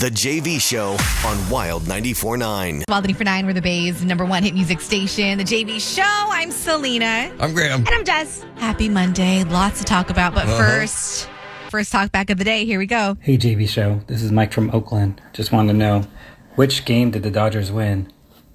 The JV Show on Wild 94.9. Wild 94.9, we're the Bay's #1 hit music station. The JV Show. I'm Selena. I'm Graham. And I'm Jess. Happy Monday. Lots to talk about. But first talk back of the day. Here we go. Hey, JV Show. This is Mike from Oakland. Just wanted to know, which game did the Dodgers win?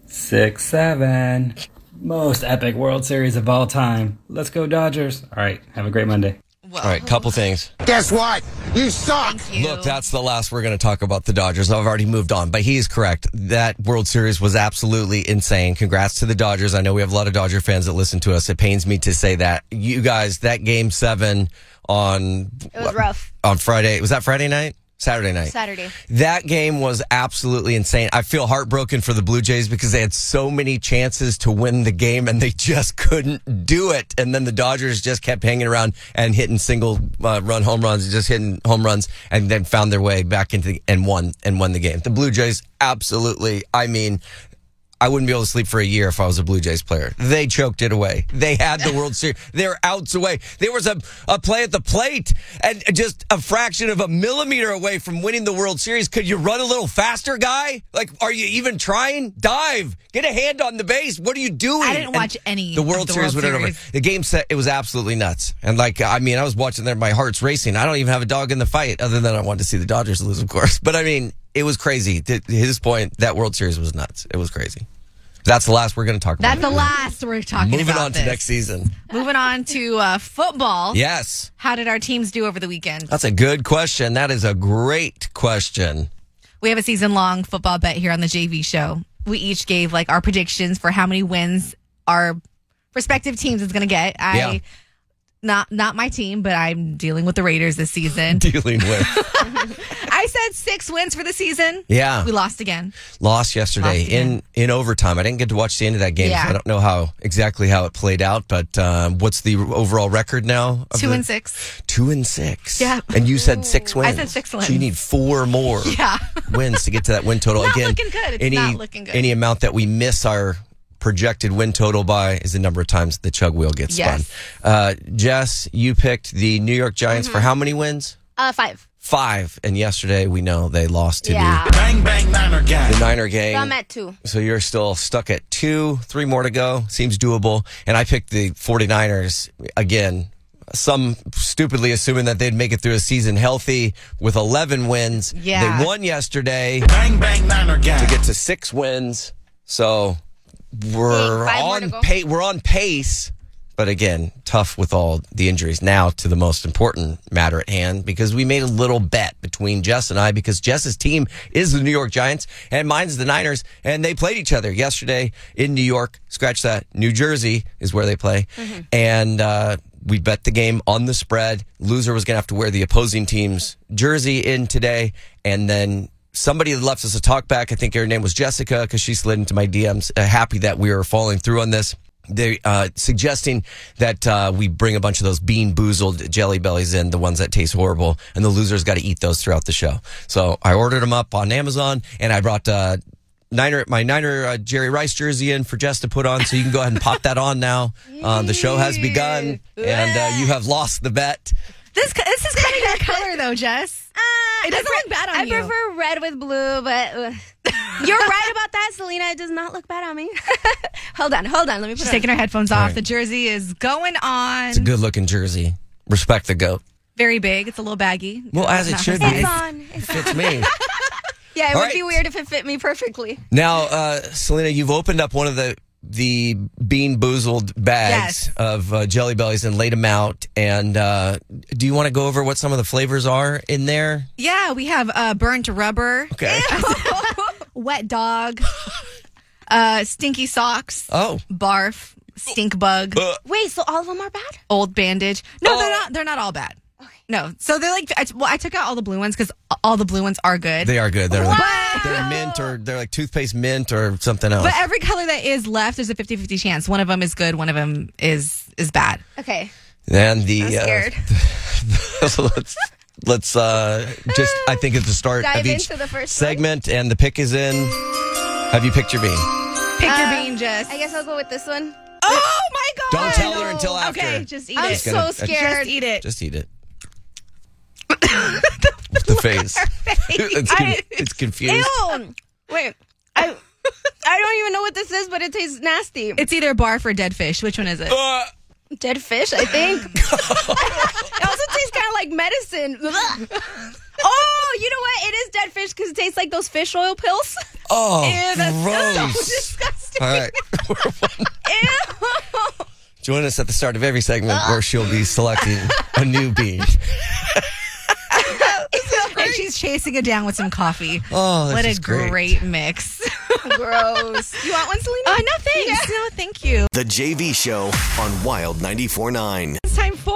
6-7. Most epic World Series of all time. Let's go, Dodgers. All right. Have a great Monday. All right, couple things. Guess what? You suck. Thank you. Look, that's the last we're going to talk about the Dodgers. I've already moved on, but he's correct. That World Series was absolutely insane. Congrats to the Dodgers. I know we have a lot of Dodger fans that listen to us. It pains me to say that. You guys, that Game 7 on... It was rough. On Friday. Was that Friday night? Saturday night. Saturday. That game was absolutely insane. I feel heartbroken for the Blue Jays because they had so many chances to win the game and they just couldn't do it. And then the Dodgers just kept hanging around and hitting single run home runs, just hitting home runs, and then found their way back into and won the game. The Blue Jays absolutely, I mean, I wouldn't be able to sleep for a year if I was a Blue Jays player. They choked it away. They had the World Series. They're outs away. There was a play at the plate and just a fraction of a millimeter away from winning the World Series. Could you run a little faster, guy? Like, are you even trying? Dive. Get a hand on the base. What are you doing? I didn't watch any The World of the Series World went over. Series. The game set, it was absolutely nuts. And like, I mean, I was watching there, my heart's racing. I don't even have a dog in the fight other than I wanted to see the Dodgers lose, of course. But I mean, it was crazy. To his point, that World Series was nuts. It was crazy. That's the last we're going to talk about. That's the last we're talking Moving about. on to next season. Moving on to football. Yes. How did our teams do over the weekend? That's a good question. That is a great question. We have a season-long football bet here on the JV Show. We each gave like our predictions for how many wins our respective teams is going to get. Not my team, but I'm dealing with the Raiders this season. Dealing with. I said 6 wins for the season. Yeah. We lost again. Lost yesterday Lost again. in overtime. I didn't get to watch the end of that game, Yeah. so I don't know exactly how it played out, but what's the overall record now? 2-6. 2-6. Yeah. And you said 6 wins. I said 6 wins. So you need 4 more Yeah. wins to get to that win total. Not Again, looking good. It's not looking good. Any amount that we miss our projected win total by is the number of times the chug wheel gets Yes. spun. Jess, you picked the New York Giants for how many wins? 5. 5. And yesterday we know they lost to Bang, bang, Niner gang. the Niner gang. So I'm at 2. So you're still stuck at 2, 3 more to go. Seems doable. And I picked the 49ers again. Some stupidly assuming that they'd make it through a season healthy with 11 wins. Yeah. They won yesterday Bang, bang, Niner gang. to get to 6 wins. So we're 5 more to on go. we're on pace. But again, tough with all the injuries. Now to the most important matter at hand, because we made a little bet between Jess and I, because Jess's team is the New York Giants and mine's the Niners, and they played each other yesterday in New York. Scratch that. New Jersey is where they play. And we bet the game on the spread. Loser was going to have to wear the opposing team's jersey in today. And then somebody left us a talk back. I think her name was Jessica, because she slid into my DMs, happy that we were following through on this. They're suggesting that we bring a bunch of those Bean Boozled Jelly Bellies in, the ones that taste horrible, and the losers got to eat those throughout the show. So I ordered them up on Amazon, and I brought my Niner Jerry Rice jersey in for Jess to put on, so you can go ahead and pop that on now. The show has begun, and you have lost the bet. This is kind of your color, though, Jess. It doesn't look bad on you. I prefer red with blue, but you're right about that, Selena. It does not look bad on me. Hold on. Let me put She's it taking her headphones off. All right. The jersey is going on. It's a good-looking jersey. Respect the GOAT. Very big. It's a little baggy. Well, as it Not should for be. It's size. on. It fits me. Yeah, it All would be right. weird if it fit me perfectly. Now, Selena, you've opened up one of the Bean Boozled bags Yes. of Jelly Bellies and laid them out. And do you want to go over what some of the flavors are in there? Yeah, we have burnt rubber, Okay. wet dog, stinky socks, Oh. barf, stink bug, Wait, so all of them are bad? old bandage. No, Oh. they're not all bad. No, so they're like, I took out all the blue ones because all the blue ones are good. They are good. They're like, Wow. they're mint, or they're like toothpaste mint or something else. But every color that is left, there's a 50-50 chance. One of them is good, one of them is bad. Okay. And the I'm scared. let's just, I think at the start Dive of each into the first one. segment, and the pick is in. Have you picked your bean? Pick your bean, Jess. I guess I'll go with this one. Oh my God! Don't tell her until after. Okay, just eat I'm it. Just gonna- so scared. Just eat it. Just eat it. What face. It's confused. Ew. Wait, I don't even know what this is, but it tastes nasty. It's either barf or dead fish. Which one is it? Dead fish, I think. It also tastes kind of like medicine. Oh, you know what? It is dead fish because it tastes like those fish oil pills. Oh, Ew, that's gross. so disgusting. All right. Ew. Join us at the start of every segment where she'll be selecting a new bean. And she's chasing it down with some coffee. Oh, this what is a great. great mix. Gross. You want one, Selena? No thanks. No, thank you. The JV Show on Wild 94.9. It's time for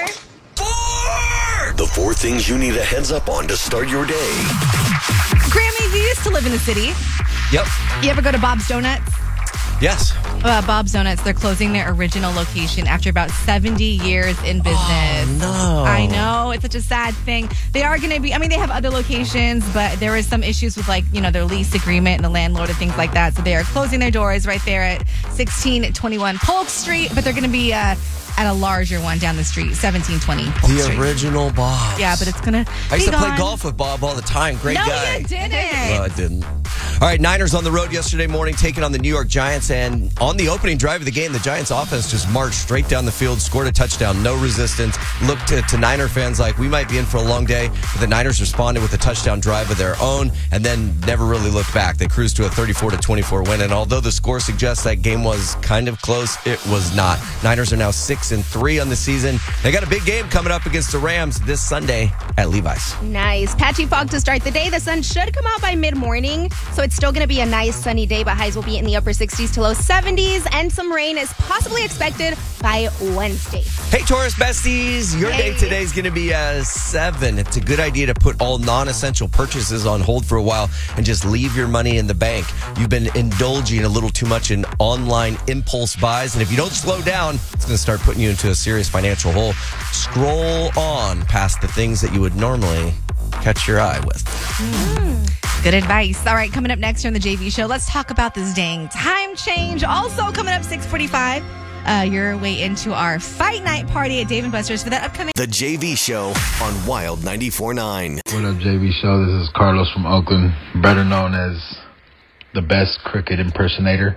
The 4 things you need a heads up on to start your day. Grammy. You used to live in the city. Yep. You ever go to Bob's Donuts? Yes. Bob's Donuts, they're closing their original location after about 70 years in business. Oh, no. I know. It's such a sad thing. They are going to be, they have other locations, but there is some issues with, their lease agreement and the landlord and things like that. So they are closing their doors right there at 1621 Polk Street, but they're going to be at a larger one down the street, 1720 Polk The Street. original Bob. Yeah, but it's going to I used be to play gone. golf with Bob all the time. Great No, guy. you didn't. No, I didn't. All right, Niners on the road yesterday morning, taking on the New York Giants. And on the opening drive of the game, the Giants offense just marched straight down the field, scored a touchdown, no resistance. Looked to Niner fans like we might be in for a long day. But the Niners responded with a touchdown drive of their own and then never really looked back. They cruised to a 34-24 win. And although the score suggests that game was kind of close, it was not. Niners are now 6-3 on the season. They got a big game coming up against the Rams this Sunday at Levi's. Nice. Patchy fog to start the day. The sun should come out by mid-morning, so it's still going to be a nice sunny day, but highs will be in the upper 60s to low 70s, and some rain is possibly expected by Wednesday. Hey, Taurus besties, your day today is going to be 7. It's a good idea to put all non-essential purchases on hold for a while and just leave your money in the bank. You've been indulging a little too much in online impulse buys, and if you don't slow down, it's going to start putting you into a serious financial hole. Scroll on past the things that you would normally catch your eye with. Good advice. All right, coming up next here on the JV Show, let's talk about this dang time change. Also coming up 6:45, your way into our fight night party at Dave & Buster's for that upcoming. The JV Show on Wild 94.9. What up, JV Show? This is Carlos from Oakland, better known as the best cricket impersonator.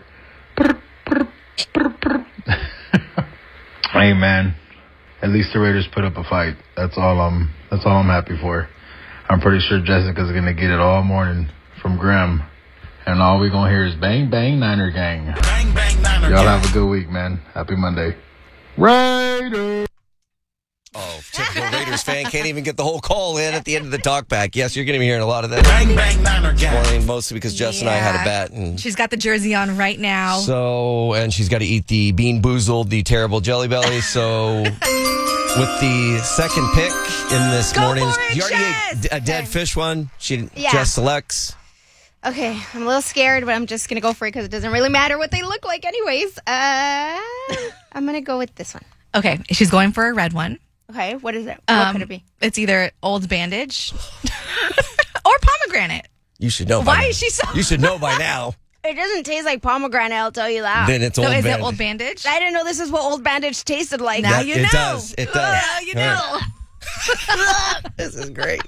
Hey, man. At least the Raiders put up a fight. That's all I'm happy for. I'm pretty sure Jessica's going to get it all morning from Graham. And all we're going to hear is bang, bang, Niner gang. Bang, bang, Niner Y'all gang. have a good week, man. Happy Monday. Raiders! Oh, typical Raiders fan can't even get the whole call in at the end of the talk back. Yes, you're going to be hearing a lot of that Bang, bang, Niner this gang. morning, mostly because Jess and I had a Yeah. bet. And She's got the jersey on right now. so, and she's got to eat the Bean Boozled, the terrible Jelly Belly. So, with the second pick in this Go morning's, for it, you already Jess! ate a dead fish one. Yeah. Jess selects. Okay, I'm a little scared, but I'm just going to go for it because it doesn't really matter what they look like anyways. I'm going to go with this one. Okay, she's going for a red one. Okay, what is it? What could it be? It's either Old Bandage or pomegranate. You should know. Why by is she so- You should know by now. It doesn't taste like pomegranate, I'll tell you that. Then it's So Old is Bandage. it Old Bandage? I didn't know this is what Old Bandage tasted like. Now That- you it know. does. It does. Now you All know. right. This is great.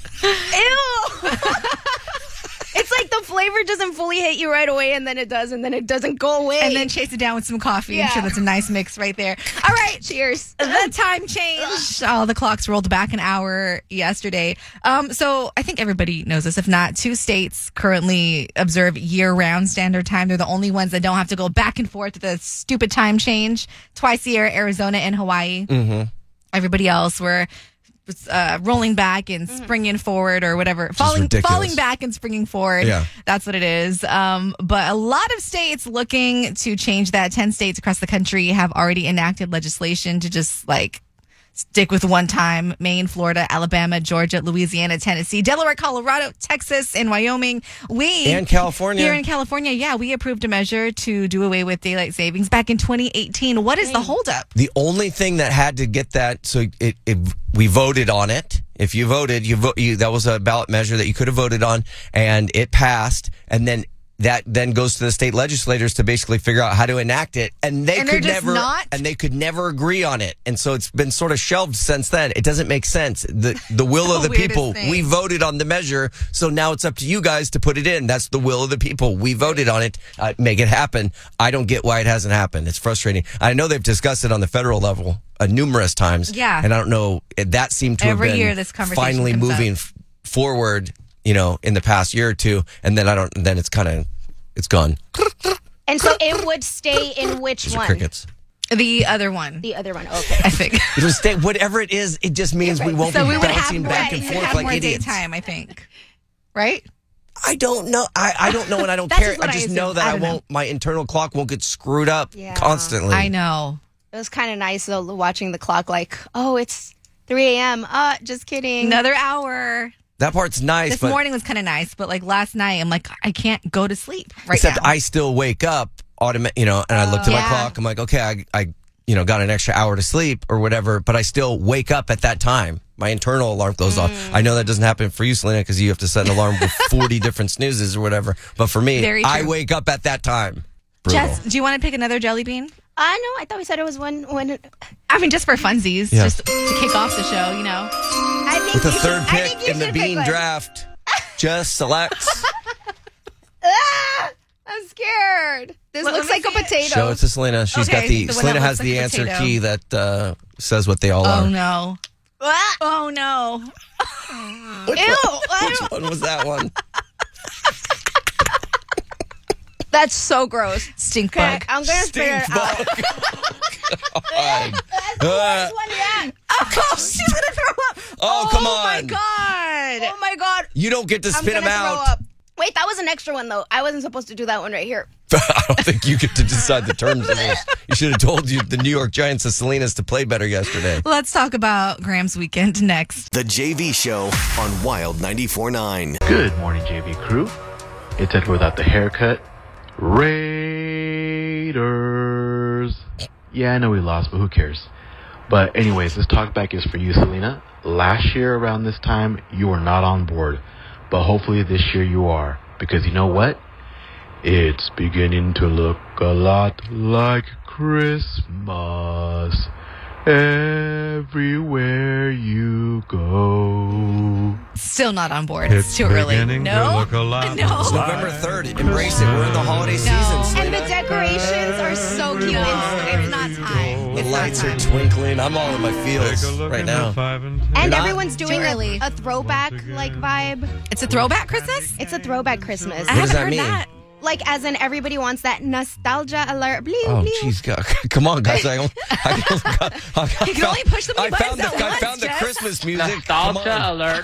Ew! It's like the flavor doesn't fully hit you right away, and then it does, and then it doesn't go away. And then chase it down with some coffee. I'm Yeah. sure that's a nice mix right there. All right. cheers. The time change. Oh, the clocks rolled back an hour yesterday. So I think everybody knows this. If not, 2 states currently observe year-round standard time. They're the only ones that don't have to go back and forth with the stupid time change twice a year: Arizona and Hawaii. Mm-hmm. Everybody else were rolling back and springing forward, or whatever. Falling back and springing forward. Yeah. That's what it is. But a lot of states looking to change that. 10 states across the country have already enacted legislation to just stick with one time. Maine, Florida, Alabama, Georgia, Louisiana, Tennessee, Delaware, Colorado, Texas, and Wyoming. And California. Here in California, yeah, we approved a measure to do away with daylight savings back in 2018. What is the holdup? The only thing that had to get that, so we voted on it. If you voted, that was a ballot measure that you could have voted on, and it passed. And then that then goes to the state legislators to basically figure out how to enact it, and they could never agree on it, and so it's been sort of shelved since then. It doesn't make sense. The will of the people. Thing. We voted on the measure, so now it's up to you guys to put it in. That's the will of the people. We voted on it. Make it happen. I don't get why it hasn't happened. It's frustrating. I know they've discussed it on the federal level numerous times. Yeah, and I don't know. That seemed to every have been year this conversation finally comes moving forward. In the past year or two, and then then it's gone. And so it would stay in which Those are one? crickets. The other one. The other one. Okay. I think. It'll stay, whatever it is, it just means we won't be bouncing back and forth like more idiots. daytime, I think. Right? I don't know. I don't know, and I don't That's care. just what I just I know that assume. I don't know. my internal clock won't get screwed up constantly. I know. It was kind of nice though, watching the clock. Like, oh, it's 3 a.m. Just kidding. Another hour. That part's nice. This but morning was kind of nice, but like last night, I'm like, I can't go to sleep except now. I still wake up and I looked at my clock. I'm like, okay, I got an extra hour to sleep or whatever, but I still wake up at that time. My internal alarm goes off. I know that doesn't happen for you, Selena, because you have to set an alarm with 40 different snoozes or whatever. But for me, I wake up at that time. Brutal. Jess, do you want to pick another jelly bean? No, I thought we said it was one. I mean, just for funsies, just to kick off the show, I think with the third pick in the bean draft, just selects. I'm scared. This Well, looks let me like a see it. potato. Show it to Selena. She's Okay, got the the one Selena that has looks the like a answer potato. key that says what they all Oh, are. no. Oh, no. Which one was that one? That's so gross. Stink Okay, bug. I'm gonna spit it out. God. That's the worst one yet. Oh, she's going to throw up. Oh, come Oh, my on. God. Oh my god. You don't get to I'm spit gonna them throw out. up. Wait, that was an extra one though. I wasn't supposed to do that one right here. I don't think you get to decide the terms of this. You should have told the New York Giants and Selena's to play better yesterday. Let's talk about Graham's weekend next. The JV Show on Wild 94.9. Good morning, JV crew. It's Ed without the haircut. Raiders. Yeah, I know we lost, but who cares? But anyways, this talkback is for you, Selena. Last year around this time, you were not on board. But hopefully this year you are. Because you know what? It's beginning to look a lot like Christmas. Everywhere you go. Still not on board. It's too early. No. No. It's November 3rd. Embrace it. We're in the holiday season, Selena. And the decorations are so cute. It's not time. The It's lights not are time. twinkling. I'm all in my feels right now. And not- everyone's doing Too early. a throwback like vibe. It's a throwback Christmas? It's a throwback Christmas. I What does haven't that heard mean? that. Like as in everybody wants that nostalgia alert. Blew, Oh, blew. jeez, God. Come on, guys. I You can only push so many buttons at I once, found the Jess. Christmas music. Come on. alert.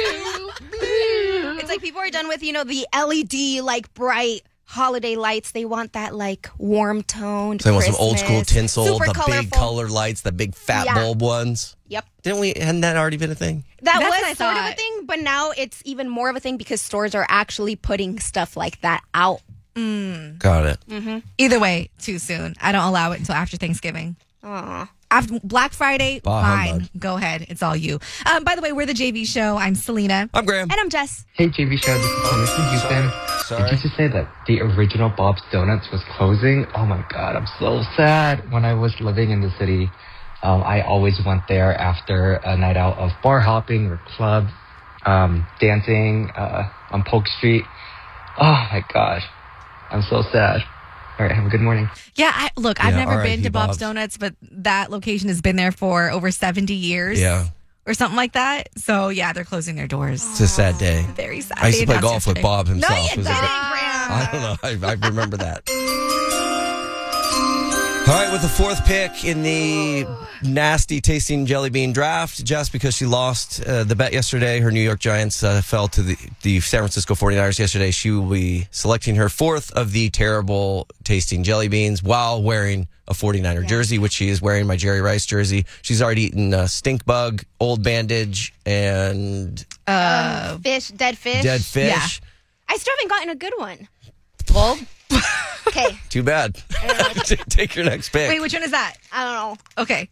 It's like people are done with, the LED like bright holiday lights. They want that like warm toned. They want some old school tinsel, Super the colorful. big color lights, the big fat Yeah. bulb ones. Yep. Hadn't that already been a thing? That That's what I was sort of a thought. thing, but now it's even more of a thing because stores are actually putting stuff like that out. Got it. Either way, too soon. I don't allow it until after Thanksgiving. Aw. After Black Friday, Bah, fine. humbug. Go ahead. It's all you. By the way, we're the JV Show. I'm Selena. I'm Graham. And I'm Jess. Hey, JV Show, this is Thomas from Houston. Sorry. Did you just say that the original Bob's Donuts was closing? Oh my God, I'm so sad. When I was living in the city, I always went there after a night out of bar hopping or club, dancing on Polk Street. Oh my gosh, I'm so sad. All right, have a good morning. Yeah, I've Yeah, never R.I.P. been to Bob's Bob's. Donuts, but that location has been there for over 70 years. Yeah. Or something like that. So, yeah, they're closing their doors. It's a sad day. Very sad. I used to They play announced golf with yesterday. Bob himself. No, you It was didn't, a- Graham. I don't know. I remember that. All right, with the fourth pick in the nasty tasting jelly bean draft, just because she lost the bet yesterday, her New York Giants fell to the San Francisco 49ers yesterday. She will be selecting her fourth of the terrible tasting jelly beans while wearing a 49er jersey, which she is wearing, my Jerry Rice jersey. She's already eaten stink bug, old bandage, and Dead fish. dead fish. Yeah. I still haven't gotten a good one. Well, Okay. Too bad. Take your next pick. wait, which one is that? I don't know. Okay.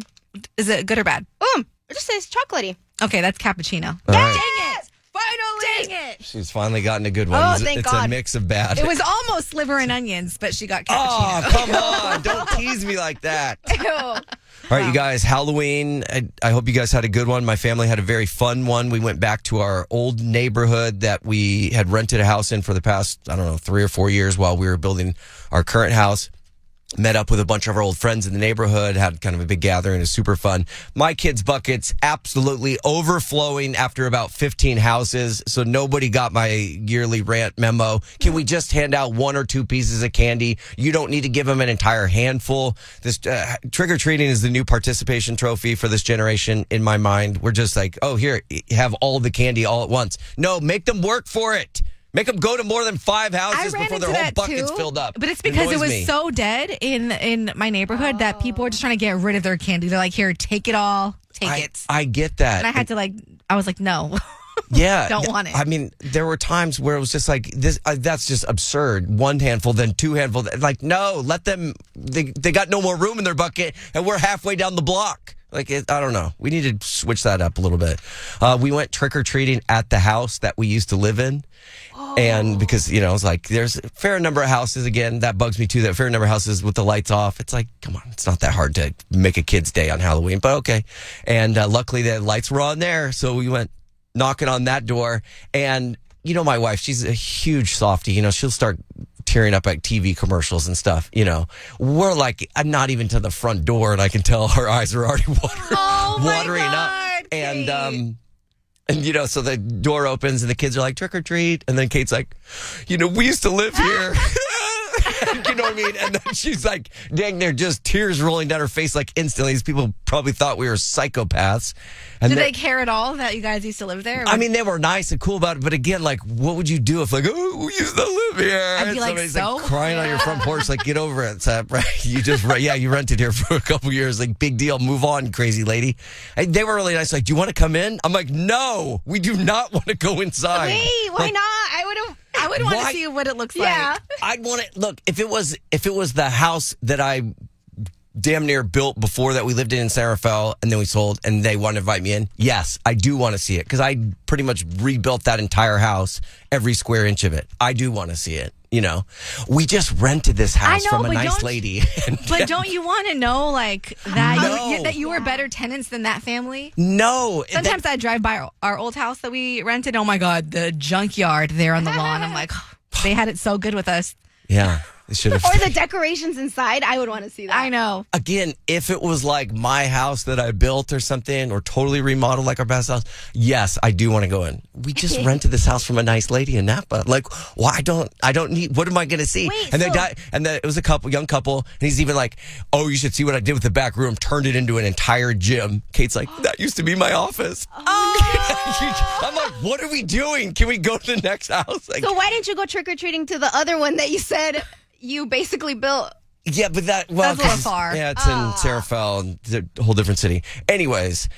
Is it good or bad? It just says chocolatey. Okay, that's cappuccino. All right. Dang it! Finally! it. She's finally gotten a good one. Oh, It's thank a God. mix of bad. It was almost liver and onions, but she got Oh, cappuccino. come on. Don't tease me like that. All right, you guys, Halloween. I hope you guys had a good one. My family had a very fun one. We went back to our old neighborhood that we had rented a house in for the past, 3 or 4 years while we were building our current house. Met up with a bunch of our old friends in the neighborhood, had kind of a big gathering. It was super fun. My kids' buckets absolutely overflowing after about 15 houses, so nobody got my yearly rant memo. Can we just hand out 1 or 2 pieces of candy? You don't need to give them an entire handful. This trick-or-treating is the new participation trophy for this generation in my mind. We're just like, oh, here, have all the candy all at once. No, make them work for it. Make them go to more than 5 houses before their whole bucket's filled up. But it's because it was me. so dead in my neighborhood that people were just trying to get rid of their candy. They're like, here, take it all. Take it. I get that. And I had to I was like, no. Yeah. Don't want it. I mean, there were times where it was just like, this. That's just absurd. 1 handful, then 2 handfuls. Like, no, let them, they got no more room in their bucket, and we're halfway down the block. I don't know. We need to switch that up a little bit. We went trick-or-treating at the house that we used to live in. And because, it's like there's a fair number of houses, again, that bugs me too, that fair number of houses with the lights off. It's like, come on, it's not that hard to make a kid's day on Halloween, but okay. And luckily the lights were on there, so we went knocking on that door. And, my wife, she's a huge softie. She'll start tearing up at TV commercials and stuff. We're like, I'm not even to the front door, and I can tell her eyes are already watering up. And so the door opens and the kids are like, trick or treat. And then Kate's like, we used to live here. You know what I mean? And then she's like, dang, they're just tears rolling down her face like instantly. These people probably thought we were psychopaths. And Did they care at all that you guys used to live there? I mean, they were nice and cool about it. But again, like, what would you do if, like, oh, we used to live here? I'd be like, somebody's so? like crying on your front porch, like, get over it. So, right? You rented here for a couple years. Like, big deal. Move on, crazy lady. And they were really nice. Like, do you want to come in? I'm like, no, we do not want to go inside. Wait, why not? I would want to see what it looks like. I'd want to look if it was the house that I damn near built before that we lived in San Rafael and then we sold and they want to invite me in. Yes, I do want to see it because I pretty much rebuilt that entire house, every square inch of it. I do want to see it. We just rented this house from a nice lady. But don't you want to know that No. that you were better tenants than that family? No. Sometimes I drive by our old house that we rented. Oh my God, the junkyard there on the lawn. I'm like, they had it so good with us. Yeah. They should have. Or the decorations inside. I would want to see that. I know. Again, if it was like my house that I built or something, or totally remodeled like our best house, yes, I do want to go in. We just rented this house from a nice lady in Napa. Like, well, I don't need. What am I going to see? Wait, and so- it was a young couple, and he's even like, oh, you should see what I did with the back room. Turned it into an entire gym. Kate's like, that used to be my office. I'm like, what are we doing? Can we go to the next house? Like, So why didn't you go trick-or-treating to the other one that you said you basically built? yeah, but That's a little 'cause- far. Yeah, it's in San Rafael, and it's a whole different city. Anyways,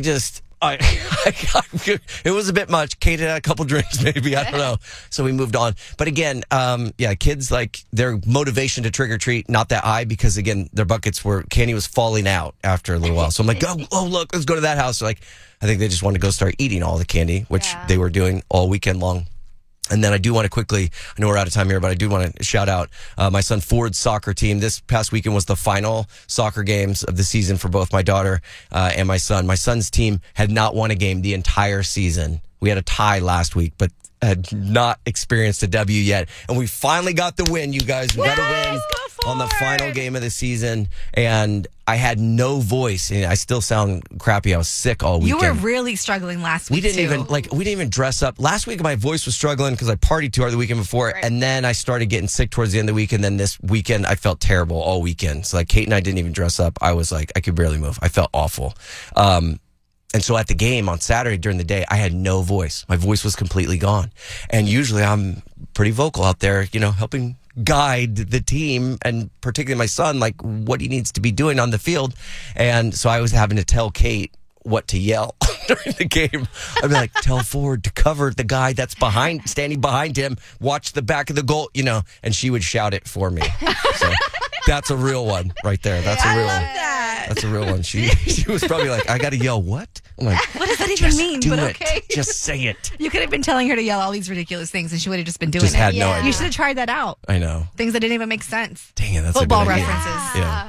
it was a bit much. Kate had a couple drinks, maybe. I don't know. So we moved on. But again, kids, their motivation to trick or treat, not that high because, again, their candy was falling out after a little while. So I'm like, oh, look, let's go to that house. So, I think they just wanted to go start eating all the candy, which they were doing all weekend long. And then I do want to quickly, I know we're out of time here, but I do want to shout out my son Ford's soccer team. This past weekend was the final soccer games of the season for both my daughter and my son. My son's team had not won a game the entire season. We had a tie last week, but had not experienced a W yet. And we finally got the win, you guys. We got a win on the final game of the season. And I had no voice. And I still sound crappy. I was sick all weekend. You were really struggling last week. We didn't even dress up. Last week my voice was struggling because I partied too hard the weekend before, and then I started getting sick towards the end of the week, and then this weekend I felt terrible all weekend. So Kate and I didn't even dress up. I was like, I could barely move. I felt awful. And so at the game on Saturday during the day, I had no voice. My voice was completely gone. And usually I'm pretty vocal out there, helping guide the team and particularly my son, what he needs to be doing on the field. And so I was having to tell Kate what to yell during the game. I'd be like, tell Ford to cover the guy that's standing behind him, watch the back of the goal, and she would shout it for me. So That's a real one right there. That's a real love one. that. That's a real one. She was probably like, I got to yell what? I'm like, What does that even mean? do But it. okay. Just say it. You could have been telling her to yell all these ridiculous things, and she would have just been doing Just it. had no idea. You should have tried that out. I know. Things that didn't even make sense. Dang it, that's Football a good idea. references. Yeah.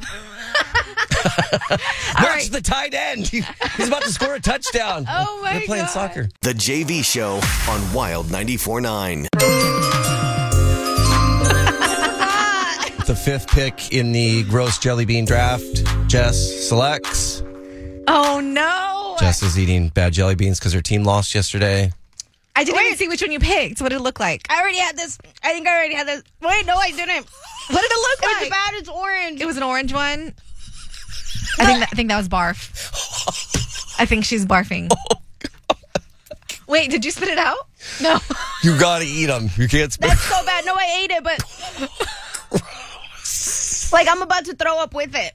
Watch the tight end. He's about to score a touchdown. Oh, my They're playing God. soccer. The JV Show on Wild 94.9. The fifth pick in the gross jelly bean draft. Jess selects. Oh, no. Jess is eating bad jelly beans because her team lost yesterday. I didn't even see which one you picked. What did it look like? I already had this. I think I already had this. Wait, no, I didn't. What did it look It's like? bad. It's orange. It was an orange one. I think that was barf. I think she's barfing. Wait, did you spit it out? No. You gotta eat them. You can't spit. That's so bad. No, I ate it, but like I'm about to throw up with it.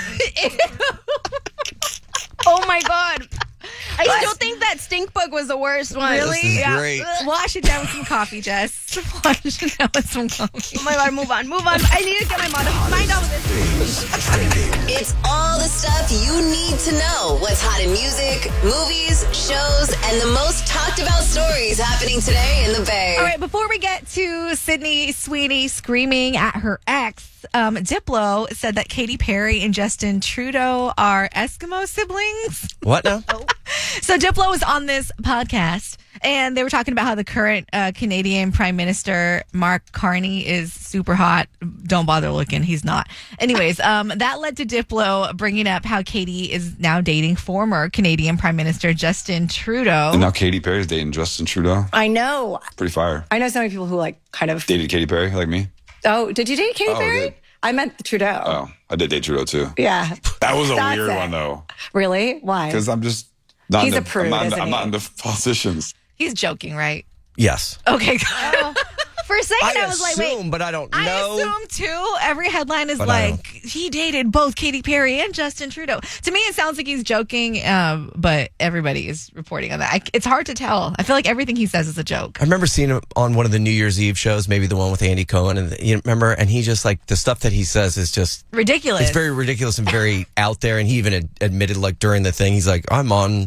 Oh my God. I still think that stink bug was the worst one. Really? This is great. Wash it down with some coffee, Jess. Wash it down with some coffee. Oh my God, move on. I need to get my mind out of this. It's all the stuff you need to know. What's hot in music, movies, shows, and the most talked about stories happening today in the Bay. All right, before we get to Sydney Sweeney screaming at her ex, Diplo said that Katy Perry and Justin Trudeau are Eskimo siblings. What now? So Diplo was on this podcast, and they were talking about how the current Canadian Prime Minister, Mark Carney, is super hot. Don't bother looking. He's not. Anyways, that led to Diplo bringing up how Katy is now dating former Canadian Prime Minister Justin Trudeau. And now Katy Perry's dating Justin Trudeau. I know. Pretty fire. I know so many people who like kind of Dated Katy Perry, like me. Oh, did you date Katy Oh, I Perry? did. I meant the Trudeau. Oh, I did date Trudeau too. Yeah. That was a That's weird it. one though. Really? Why? Because I'm just not He's into, a prude, I'm isn't not he? into politicians. He's joking, right? Yes. Okay. For a second, I was like, wait. assume, but I don't I know. assume too. Every headline is But I like he dated both Katy Perry and Justin Trudeau. To me, it sounds like he's joking, but everybody is reporting on that. It's hard to tell. I feel like everything he says is a joke. I remember seeing him on one of the New Year's Eve shows, maybe the one with Andy Cohen, and you remember, and he just like the stuff that he says is just Ridiculous. It's very ridiculous and very out there. And he even admitted, like during the thing, he's like, "I'm on,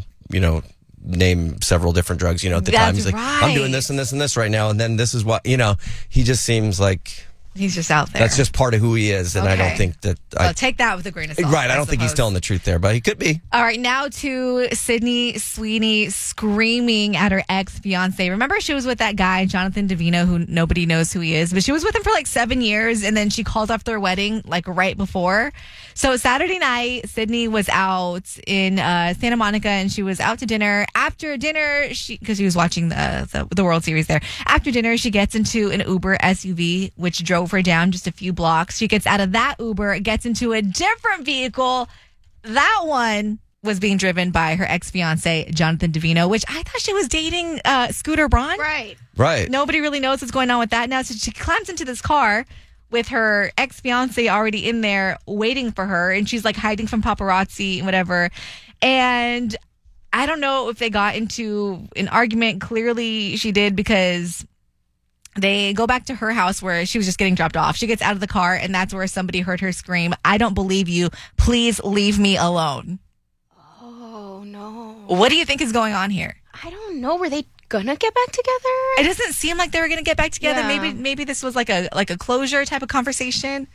name several different drugs." At the time, he's like, "I'm doing this and this and this right now," and then this is what He just seems like He's just out there. that's just part of who he is, and I don't Okay. think that. Well, take that with a grain of salt. Right, I don't think he's telling the truth there, but he could be. All right, now to Sydney Sweeney screaming at her ex-fiance. Remember, she was with that guy, Jonathan Davino, who nobody knows who he is, but she was with him for like 7 years, and then she called off their wedding like right before. So Saturday night, Sydney was out in Santa Monica, and she was out to dinner. After dinner, because she was watching the World Series there. After dinner, she gets into an Uber SUV, which drove her down just a few blocks. She gets out of that Uber, gets into a different vehicle. That one was being driven by her ex-fiance, Jonathan Davino, which I thought she was dating Scooter Braun. Right. Nobody really knows what's going on with that now. So she climbs into this car with her ex-fiance already in there waiting for her, and she's like hiding from paparazzi and whatever. And I don't know if they got into an argument. Clearly she did, because they go back to her house where she was just getting dropped off. She gets out of the car, and that's where somebody heard her scream, "I don't believe you. Please leave me alone." Oh, no. What do you think is going on here? I don't know. Were they gonna get back together? It doesn't seem like they were going to get back together. Yeah. Maybe this was like a closure type of conversation.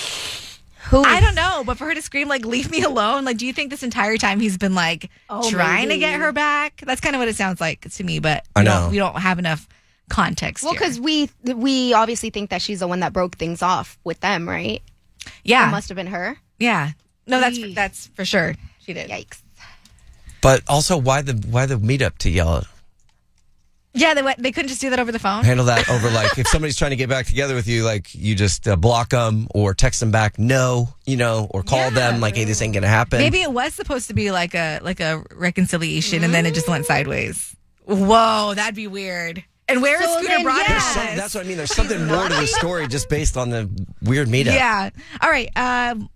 I don't know, but for her to scream like "leave me alone," like, do you think this entire time he's been like trying to get her back? That's kind of what it sounds like to me, but I know. we don't have enough context. Well, here. because we obviously think that she's the one that broke things off with them, right? Yeah, It must have been her. yeah, no, that's for sure. She did. Yikes. But also, why the meetup to yell at? Yeah, they couldn't just do that over the phone. Handle that over, like, if somebody's trying to get back together with you, like, you just block them or text them back, no, or call them, like, hey, this ain't gonna happen. Maybe it was supposed to be like a reconciliation, and then it just went sideways. Whoa, that'd be weird. And where is Scooter Braun? That's what I mean. There's something more to the story just based on the weird meetup. Yeah. All right.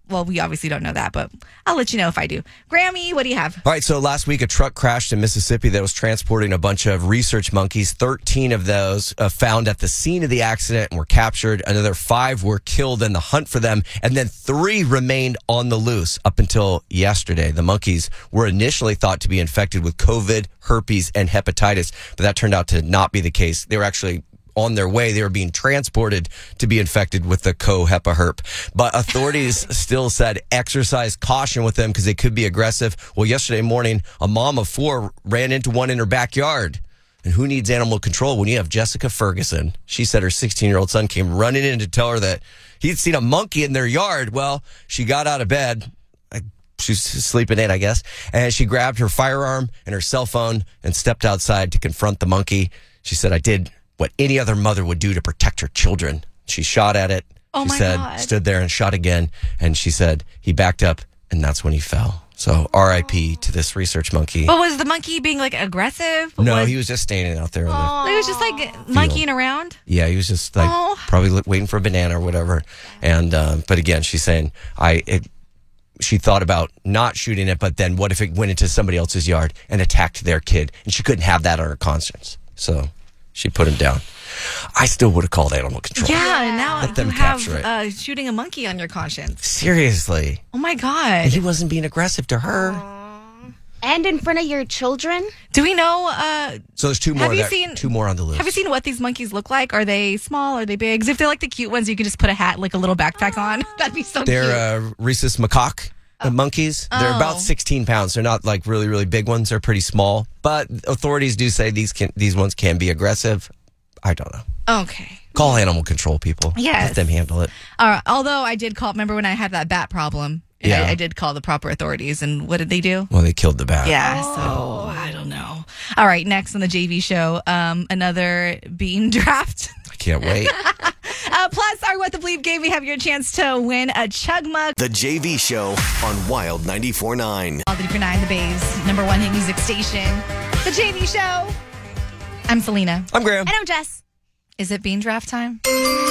Well, we obviously don't know that, but I'll let you know if I do. Grammy, what do you have? All right, so last week a truck crashed in Mississippi that was transporting a bunch of research monkeys. 13 of those found at the scene of the accident and were captured. Another 5 were killed in the hunt for them, and then 3 remained on the loose up until yesterday. The monkeys were initially thought to be infected with COVID, herpes, and hepatitis, but that turned out to not be the case. They were actually on their way. They were being transported to be infected with the co-hepa-herp. But authorities still said exercise caution with them because they could be aggressive. Well, yesterday morning, a mom of 4 ran into one in her backyard. And who needs animal control when you have Jessica Ferguson? She said her 16-year-old son came running in to tell her that he'd seen a monkey in their yard. Well, she got out of bed. She's sleeping in, I guess. And she grabbed her firearm and her cell phone and stepped outside to confront the monkey. She said, I did what any other mother would do to protect her children. She shot at it. Oh, she my said, God. stood there and shot again. And she said he backed up, and that's when he fell. So R.I.P. to this research monkey. But was the monkey being like aggressive? No, he was just standing out there. It was just like monkeying around. Yeah, he was just like probably waiting for a banana or whatever. And but again, she's saying she thought about not shooting it, but then what if it went into somebody else's yard and attacked their kid? And she couldn't have that on her conscience. So she put him down. I still would have called animal control. Yeah, now Let them you capture have shooting a monkey on your conscience. Seriously. Oh my God. And he wasn't being aggressive to her. And in front of your children? Do we know? So there's 2 more. Have you seen 2 more on the list. Have you seen what these monkeys look like? Are they small? Are they big? 'Cause if they're like the cute ones, you can just put a hat, like a little backpack on. That'd be so cute. They're rhesus macaque monkeys. They're about 16 pounds. They're not like really, really big ones. They're pretty small. But authorities do say these ones can be aggressive. I don't know. Okay. Call animal control people. Yes. Let them handle it. Although I did call, remember when I had that bat problem? And Yeah. I did call the proper authorities, and what did they do? Well, they killed the bat. Yeah, so I don't know. All right, next on the JV show, another bean draft. I can't wait. Plus, our What the Bleep game, we have your chance to win a Chug Mug. The JV Show on Wild 94.9. All 94.9, the Bay's #1 hit music station. The JV show. I'm Selena. I'm Graham. And I'm Jess. Is it bean draft time?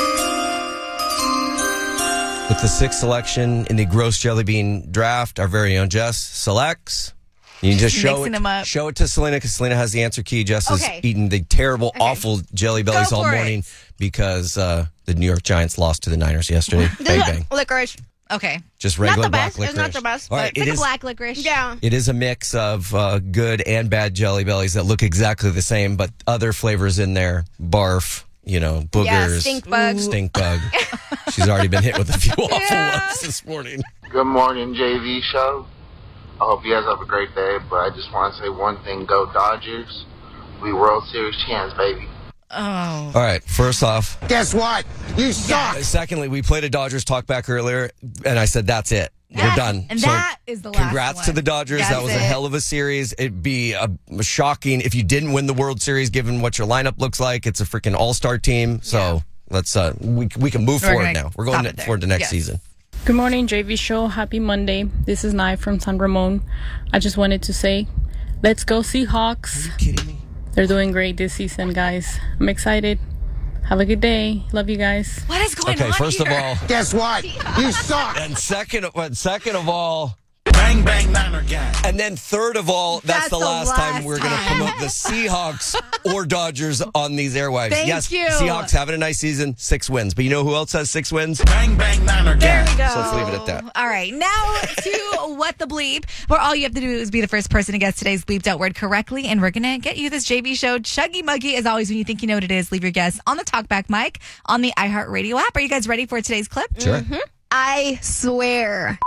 With the 6th selection in the Gross Jelly Bean draft, our very own Jess selects. You can just show Mixing them up. Show it to Selena because Selena has the answer key. Jess is Okay. eating the terrible, awful Jelly Bellies Go all for morning it. because the New York Giants lost to the Niners yesterday. Bang, bang. Licorice. Okay. Just Not regular the black best. licorice. It's not the best. All right, But it's like a black licorice. Yeah. It is a mix of good and bad Jelly Bellies that look exactly the same, but other flavors in there. Barf, boogers. Yeah, stink bug. Stink bug. She's already been hit with a few awful ones this morning. Good morning, JV Show. I hope you guys have a great day, but I just want to say one thing. Go Dodgers. We World Series champs, baby. Oh. All right, first off. Guess what? You suck. Secondly, we played a Dodgers talkback earlier, and I said, that's it. We're done. And So that is the last congrats to one. the Dodgers. That's That was a it. hell of a series. It'd be shocking if you didn't win the World Series, given what your lineup looks like. It's a freaking all-star team. So let's we can move We're forward gonna now. We're going stop it there. forward to next Yes. season. Good morning, JV Show. Happy Monday. This is Nye from San Ramon. I just wanted to say, let's go Seahawks. Are you kidding me? They're doing great this season, guys. I'm excited. Have a good day. Love you guys. What is going on Okay, first here? of all, Guess what? You suck. and second of all, Bang, bang, Niner gang. and then third of all, that's the last time we're going to time. promote the Seahawks or Dodgers on these airwaves. Thank yes, you. Seahawks having a nice season, 6 wins. But you know who else has 6 wins? Bang, bang, Niner There gang. we go. So let's leave it at that. All right, now to What the Bleep, where all you have to do is be the first person to guess today's bleeped out word correctly, and we're going to get you this JV Show Chuggy Muggy. As always, when you think you know what it is, leave your guess on the Talkback mic on the iHeartRadio app. Are you guys ready for today's clip? Sure. I swear.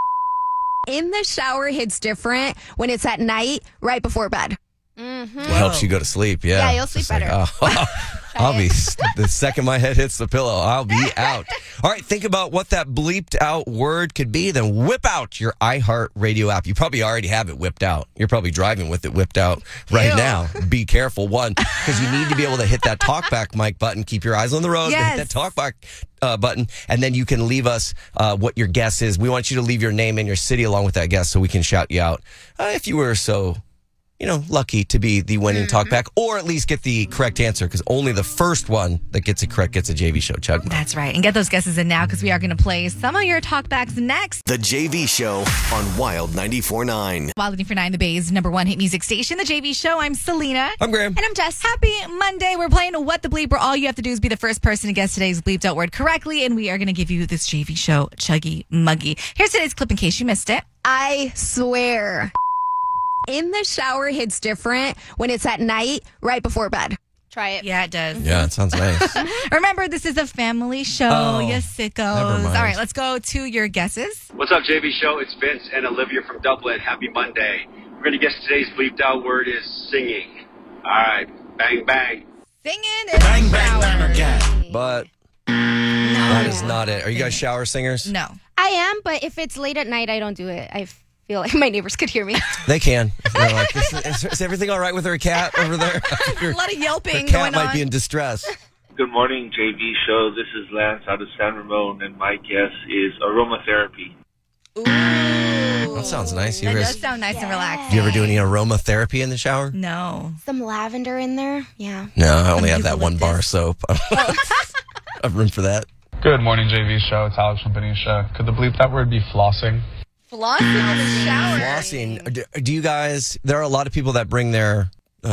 In the shower hits different when it's at night, right before bed. It helps you go to sleep. Yeah. Yeah, you'll sleep Just like, better. I'll be, the second my head hits the pillow, I'll be out. All right, think about what that bleeped out word could be, then whip out your iHeart Radio app. You probably already have it whipped out. You're probably driving with it whipped out right now. Be careful, one, because you need to be able to hit that talkback mic button. Keep your eyes on the road. Yes. Hit that talkback button, and then you can leave us what your guess is. We want you to leave your name and your city along with that guess so we can shout you out if you were so lucky to be the winning talkback, or at least get the correct answer, because only the first one that gets it correct gets a JV Show Chug Mug. That's right. And get those guesses in now, because we are going to play some of your talkbacks next. The JV Show on Wild 94.9. Wild 94.9, the Bay's #1 hit music station. The JV Show. I'm Selena. I'm Graham. And I'm Jess. Happy Monday. We're playing What the Bleep, where all you have to do is be the first person to guess today's bleeped out word correctly, and we are going to give you this JV Show Chuggy Muggy. Here's today's clip in case you missed it. I swear. In the shower hits different when it's at night, right before bed. Try it. Yeah, it does. Yeah, it sounds nice. Remember, this is a family show, you sickos. never mind. All right, let's go to your guesses. What's up, JV Show? It's Vince and Olivia from Dublin. Happy Monday. We're going to guess today's bleeped out word is singing. All right, bang, bang. Singing is Bang, bang, niner gang. But that is not it. Are you guys shower singers? No. I am, but if it's late at night, I don't do it. I feel like my neighbors could hear me. They can. They're like, is everything all right with her cat over there? A lot of yelping Her cat going might on. be in distress. Good morning, JV Show. This is Lance out of San Ramon, and my guess is aromatherapy. Ooh. That sounds nice. That does sound nice and relaxing. Do you ever do any aromatherapy in the shower? No. Some lavender in there? Yeah. No, I only have that one bar soap. I have room for that. Good morning, JV Show. It's Alex from Benicia. Could the bleep that word be flossing? Flossing in the shower. Flossing. Do you guys, there are a lot of people that bring their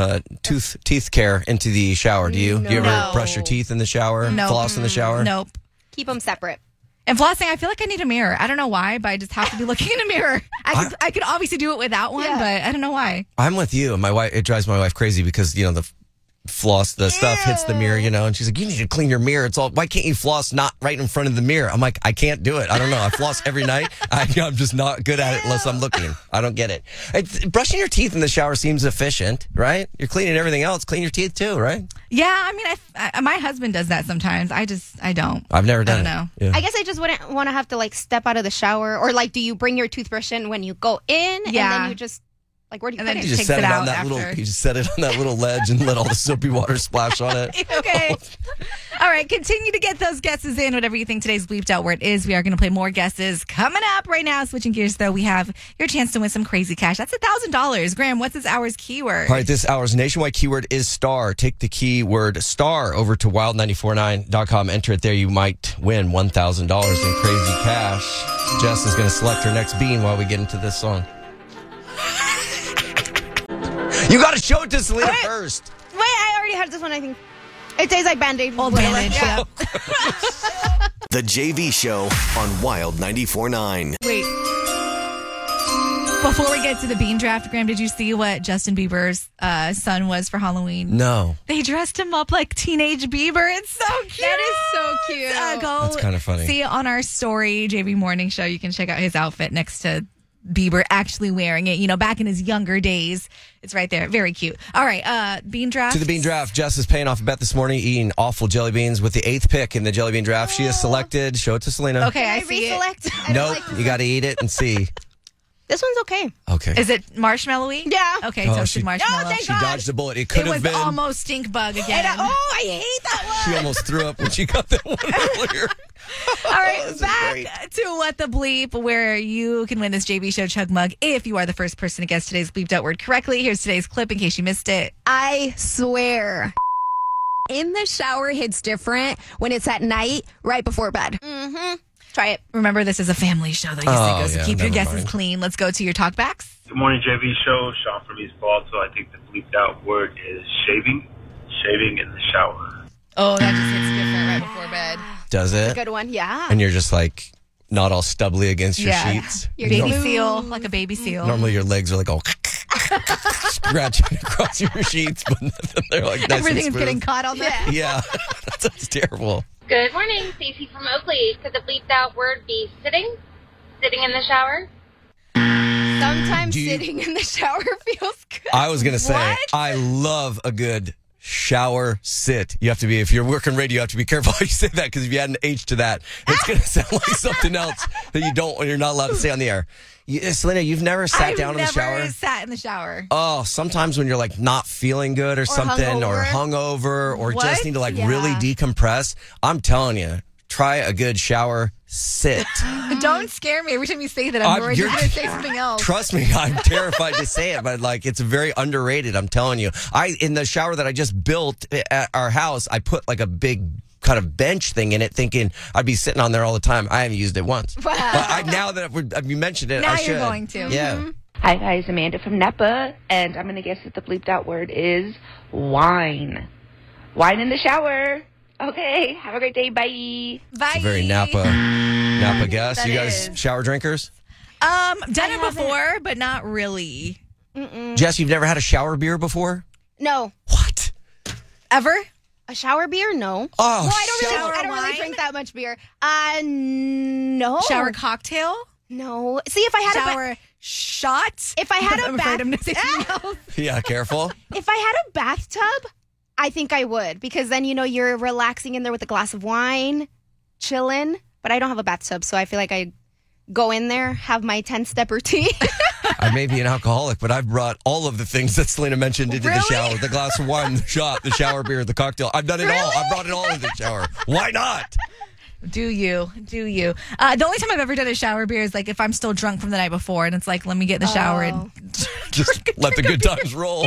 teeth care into the shower. Do you? Do you ever No. brush your teeth in the shower? Nope. Floss in the shower? Nope. Keep them separate. And flossing, I feel like I need a mirror. I don't know why, but I just have to be looking in a mirror. I could obviously do it without one, but I don't know why. I'm with you. My wife, it drives my wife crazy because, the floss, the stuff hits the mirror, and she's like, you need to clean your mirror. It's all, why can't you floss not right in front of the mirror? I'm like, I can't do it. I don't know. I floss every night. I'm just not good at it unless I'm looking. I don't get it. Brushing your teeth in the shower seems efficient, right? You're cleaning everything else. Clean your teeth too, right? Yeah, I mean, my husband does that sometimes. I don't. I've never done I don't it. know. Yeah. I guess I just wouldn't want to have to step out of the shower, or do you bring your toothbrush in when you go in, and then you just where do you put it? You just set it on that little. You just set it on that little ledge and let all the soapy water splash on it. Okay. All right. Continue to get those guesses in. Whatever you think today's bleeped out word is, we are going to play more guesses coming up right now. Switching gears, though, we have your chance to win some crazy cash. That's $1,000. Graham, what's this hour's keyword? All right, this hour's nationwide keyword is star. Take the keyword star over to wild949.com. Enter it there. You might win $1,000 in crazy cash. Jess is going to select her next bean while we get into this song. You got to show it to Selena first. Wait, I already had this one, I think. It tastes like Band-Aid. Old Bandage, yeah. The JV Show on Wild 94.9. Wait. Before we get to the bean draft, Graham, did you see what Justin Bieber's son was for Halloween? No. They dressed him up like teenage Bieber. It's so cute. That is so cute. Go That's kind of funny. see it on our story, JV Morning Show. You can check out his outfit next to Bieber actually wearing it, back in his younger days. It's right there. Very cute. All right, bean draft. To the bean draft. Jess is paying off a bet this morning, eating awful jelly beans with the 8th pick in the jelly bean draft. She has selected. Show it to Selena. Okay, I see reselect? it. Nope. You got to eat it and see. This one's okay. Okay. Is it marshmallowy? Yeah. Okay, toasted marshmallow. Oh, thank She God. dodged a bullet. It could It have was been. almost stink bug again. I hate that one. She almost threw up when she got that one earlier. All right, this is back great. to What the Bleep, where you can win this JV Show Chug Mug if you are the first person to guess today's bleeped out word correctly. Here's today's clip in case you missed it. I swear. In the shower hits different when it's at night, right before bed. Mm-hmm. Try it. Remember, this is a family show, though, you sickos, so keep your never guesses mind. clean. Let's go to your talkbacks. Good morning, JV Show. Sean from East Balto. I think the bleeped out word is shaving. Shaving in the shower. Oh, that just hits different right before bed. Does it? Good one, yeah. And you're just like not all stubbly against your sheets. Your baby seal, like a baby seal. Normally your legs are like all scratching across your sheets, but they're like nice Everything's and smooth. getting caught on that. Yeah, that sounds terrible. Good morning, Stacey from Oakley. Could the bleeped out word be sitting? Sitting in the shower? Sometimes Do you- sitting in the shower feels good. I was gonna say What? I love a good shower sit. You have to be, if you're working radio, you have to be careful how you say that, because if you add an H to that, it's gonna sound like something else that you're not allowed to say on the air. Selena, you've never sat down in the shower? I've never sat in the shower. Oh, sometimes when you're like not feeling good or something, or hungover, or What? just need to Yeah. really decompress. I'm telling you, try a good shower sit. Don't scare me. Every time you say that, I'm worried you're going to say something else. Trust me, I'm terrified to say it, but like it's very underrated. I'm telling you. In the shower that I just built at our house, I put like a big kind of bench thing in it, thinking I'd be sitting on there all the time. I haven't used it once. Wow. But now that you mentioned it, now I should. You're going to. Yeah. Mm-hmm. Hi guys, Amanda from Napa, and I'm going to guess that the bleeped out word is wine. Wine in the shower. Okay, have a great day. Bye. Bye. It's a very Napa guess. You guys shower drinkers? Done it before, but not really. Jess, you've never had a shower beer before? No. What? Ever? A shower beer? No. Oh, well, I don't really drink that much beer. No. Shower cocktail? No. See, if I had shower shot? If I had I'm afraid I'm going to say something else. Yeah, careful. If I had a bathtub, I think I would, because then, you're relaxing in there with a glass of wine, chilling. But I don't have a bathtub, so I feel like I go in there, have my 10-step routine. I may be an alcoholic, but I've brought all of the things that Selena mentioned into the shower. The glass of wine, the shot, the shower beer, the cocktail. I've done it all. I've brought it all into the shower. Why not? Do you? The only time I've ever done a shower beer is like if I'm still drunk from the night before, and it's like, let me get in the shower and just let the good times roll.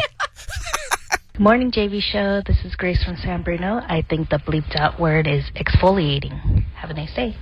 Good morning, JV Show. This is Grace from San Bruno. I think the bleeped out word is exfoliating. Have a nice day.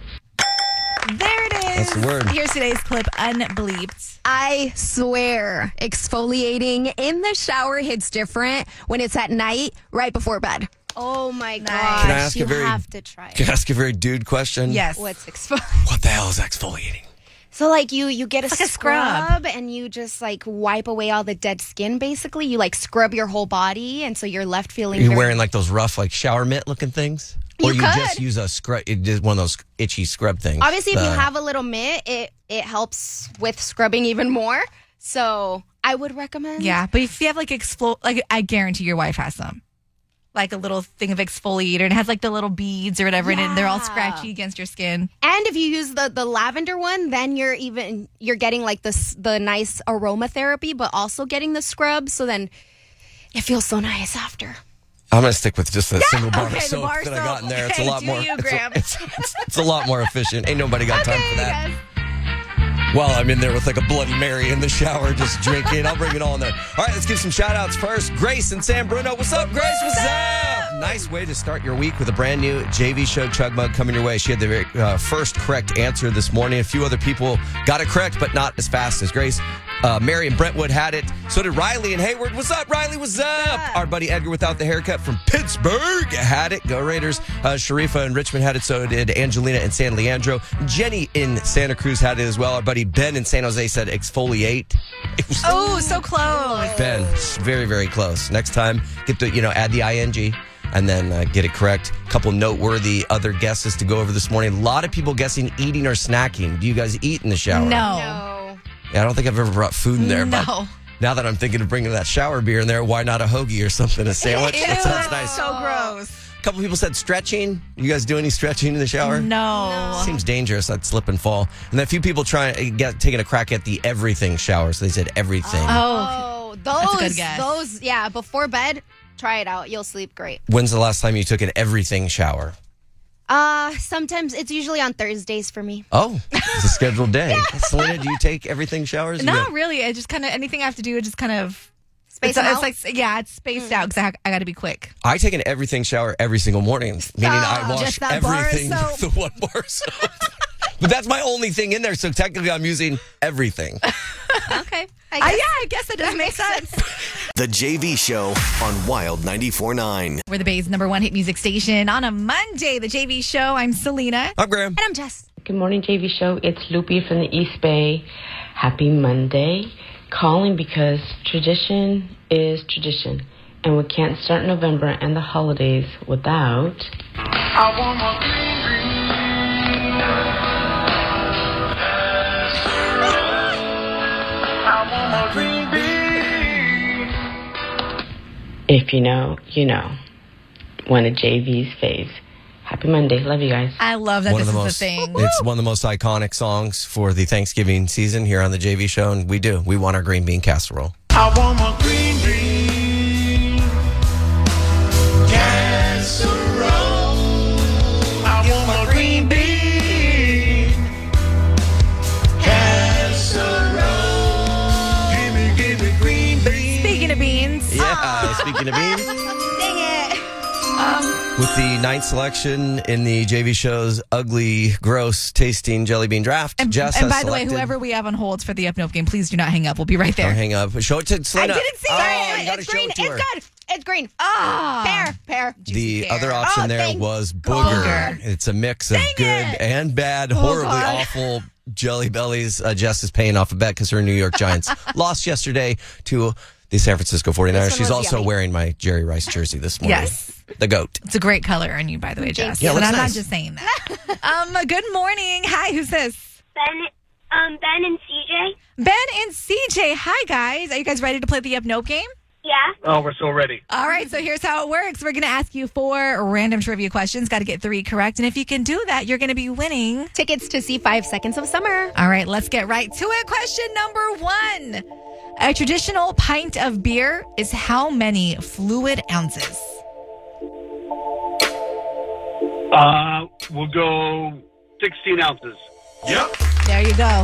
There it is. That's the word. Here's today's clip, unbleeped. I swear, exfoliating in the shower hits different when it's at night, right before bed. Oh my gosh. Can I ask have to try it. Can I ask a very dude question? Yes. What's exfoliating? What the hell is exfoliating? So like you get a like a scrub and you just like wipe away all the dead skin basically. You like scrub your whole body and so you're left feeling Are you wearing like those rough like shower mitt looking things? Or you could. just use a scrub, just one of those itchy scrub things? Obviously if you have a little mitt, it helps with scrubbing even more. So I would recommend. Yeah, but if you have like I guarantee your wife has some. Like a little thing of exfoliator and it has like the little beads or whatever in it and they're all scratchy against your skin. And if you use the lavender one, then you're getting like the nice aromatherapy, but also getting the scrub. So then it feels so nice after. I'm going to stick with just a single bar of soap bar that I soap. got in there. Okay, It's a lot more. you, Graham? It's a lot more efficient. Ain't nobody got time for that. While I'm in there with like a Bloody Mary in the shower, just drinking. I'll bring it all in there. All right, let's give some shout outs first. Grace in San Bruno. What's up, Grace? What's up? Nice way to start your week with a brand new JV Show Chug Mug coming your way. She had the very first correct answer this morning. A few other people got it correct, but not as fast as Grace. Mary and Brentwood had it. So did Riley and Hayward. What's up, Riley? What's up? Our buddy Edgar without the haircut from Pittsburgh had it. Go Raiders. Sharifa in Richmond had it. So did Angelina in San Leandro. Jenny in Santa Cruz had it as well. Our buddy Ben in San Jose said exfoliate. Oh, so close. Ben, very, very close. Next time, get the, add the ing and then get it correct. A couple noteworthy other guesses to go over this morning. A lot of people guessing eating or snacking. Do you guys eat in the shower? No. Yeah, I don't think I've ever brought food in there. No. But now that I'm thinking of bringing that shower beer in there, why not a hogie or something, a sandwich? Ew, that sounds nice. So gross. A couple people said stretching. You guys do any stretching in the shower? No. Seems dangerous. I'd slip and fall. And then a few people taking a crack at the everything shower. So they said everything. Oh, That's a good guess. those, yeah, before bed, try it out. You'll sleep great. When's the last time you took an everything shower? Sometimes it's usually on Thursdays for me. Oh, it's a scheduled day. Selena, do you take everything showers? Not really. I just kind of, anything I have to do, it just kind of space out. It's like, yeah, it's spaced out because I got to be quick. I take an everything shower every single morning, meaning I wash just that everything bar with the one bar soap. But that's my only thing in there, so technically I'm using everything. Okay. I guess that does make sense. The JV Show on Wild 94.9. We're the Bay's #1 hit music station on a Monday. The JV Show. I'm Selena. I'm Graham. And I'm Jess. Good morning, JV Show. It's Loopy from the East Bay. Happy Monday. Calling because tradition is tradition. And we can't start November and the holidays without... I want my green, green. I want my green bean. If you know, you know. One of JV's faves. Happy Monday. Love you guys. I love that this is the thing. It's one of the most iconic songs for the Thanksgiving season here on the JV Show, and we do. We want our green bean casserole. I want my green bean casserole. I want my green the 9th selection in the JV show's ugly, gross tasting jelly bean draft. Jess And has by the way, selected- whoever we have on holds for the Up Nope game, please do not hang up. We'll be right there. Don't hang up. Show it to Selena. I didn't see it. You gotta It's show green. it to her. It's good. It's green. Ah, pear. The other option there thanks. was booger. It's a mix of good and bad, horribly God. awful Jelly Bellies. Jess is paying off a bet because her New York Giants lost yesterday to the San Francisco 49ers. She's was also yummy. wearing my Jerry Rice jersey this morning. Yes. The GOAT. It's a great color on you, by the way, Jess. Yeah, but looks I'm nice. not just saying that. Good morning. Hi, who's this? Ben and CJ. Ben and CJ. Hi, guys. Are you guys ready to play the Up Nope game? Yeah. Oh, we're so ready. All right, so here's how it works. We're going to ask you 4 random trivia questions. Got to get 3 correct. And if you can do that, you're going to be winning tickets to see 5 Seconds of Summer. All right, let's get right to it. Question number 1. A traditional pint of beer is how many fluid ounces? We'll go 16 ounces. Yep. There you go.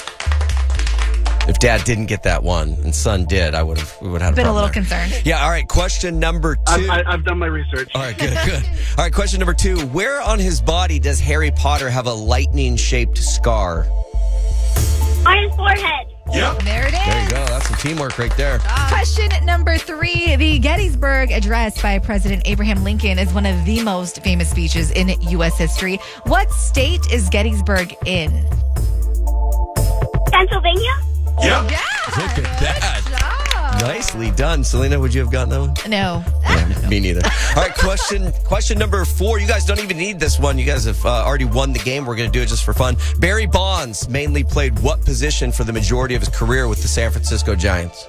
If Dad didn't get that one and Son did, we would have had Been a problem little there. concerned. Yeah, all right. Question number 2. I've done my research. All right, good. All right, question number 2. Where on his body does Harry Potter have a lightning-shaped scar? On his forehead. Yep. There it is. There you go. That's some teamwork right there. Question number 3. The Gettysburg Address by President Abraham Lincoln is one of the most famous speeches in U.S. history. What state is Gettysburg in? Pennsylvania. Yep. Look at that. Nicely done. Selena, would you have gotten that one? No. Yeah, me neither. All right, question number 4. You guys don't even need this one. You guys have already won the game. We're going to do it just for fun. Barry Bonds mainly played what position for the majority of his career with the San Francisco Giants?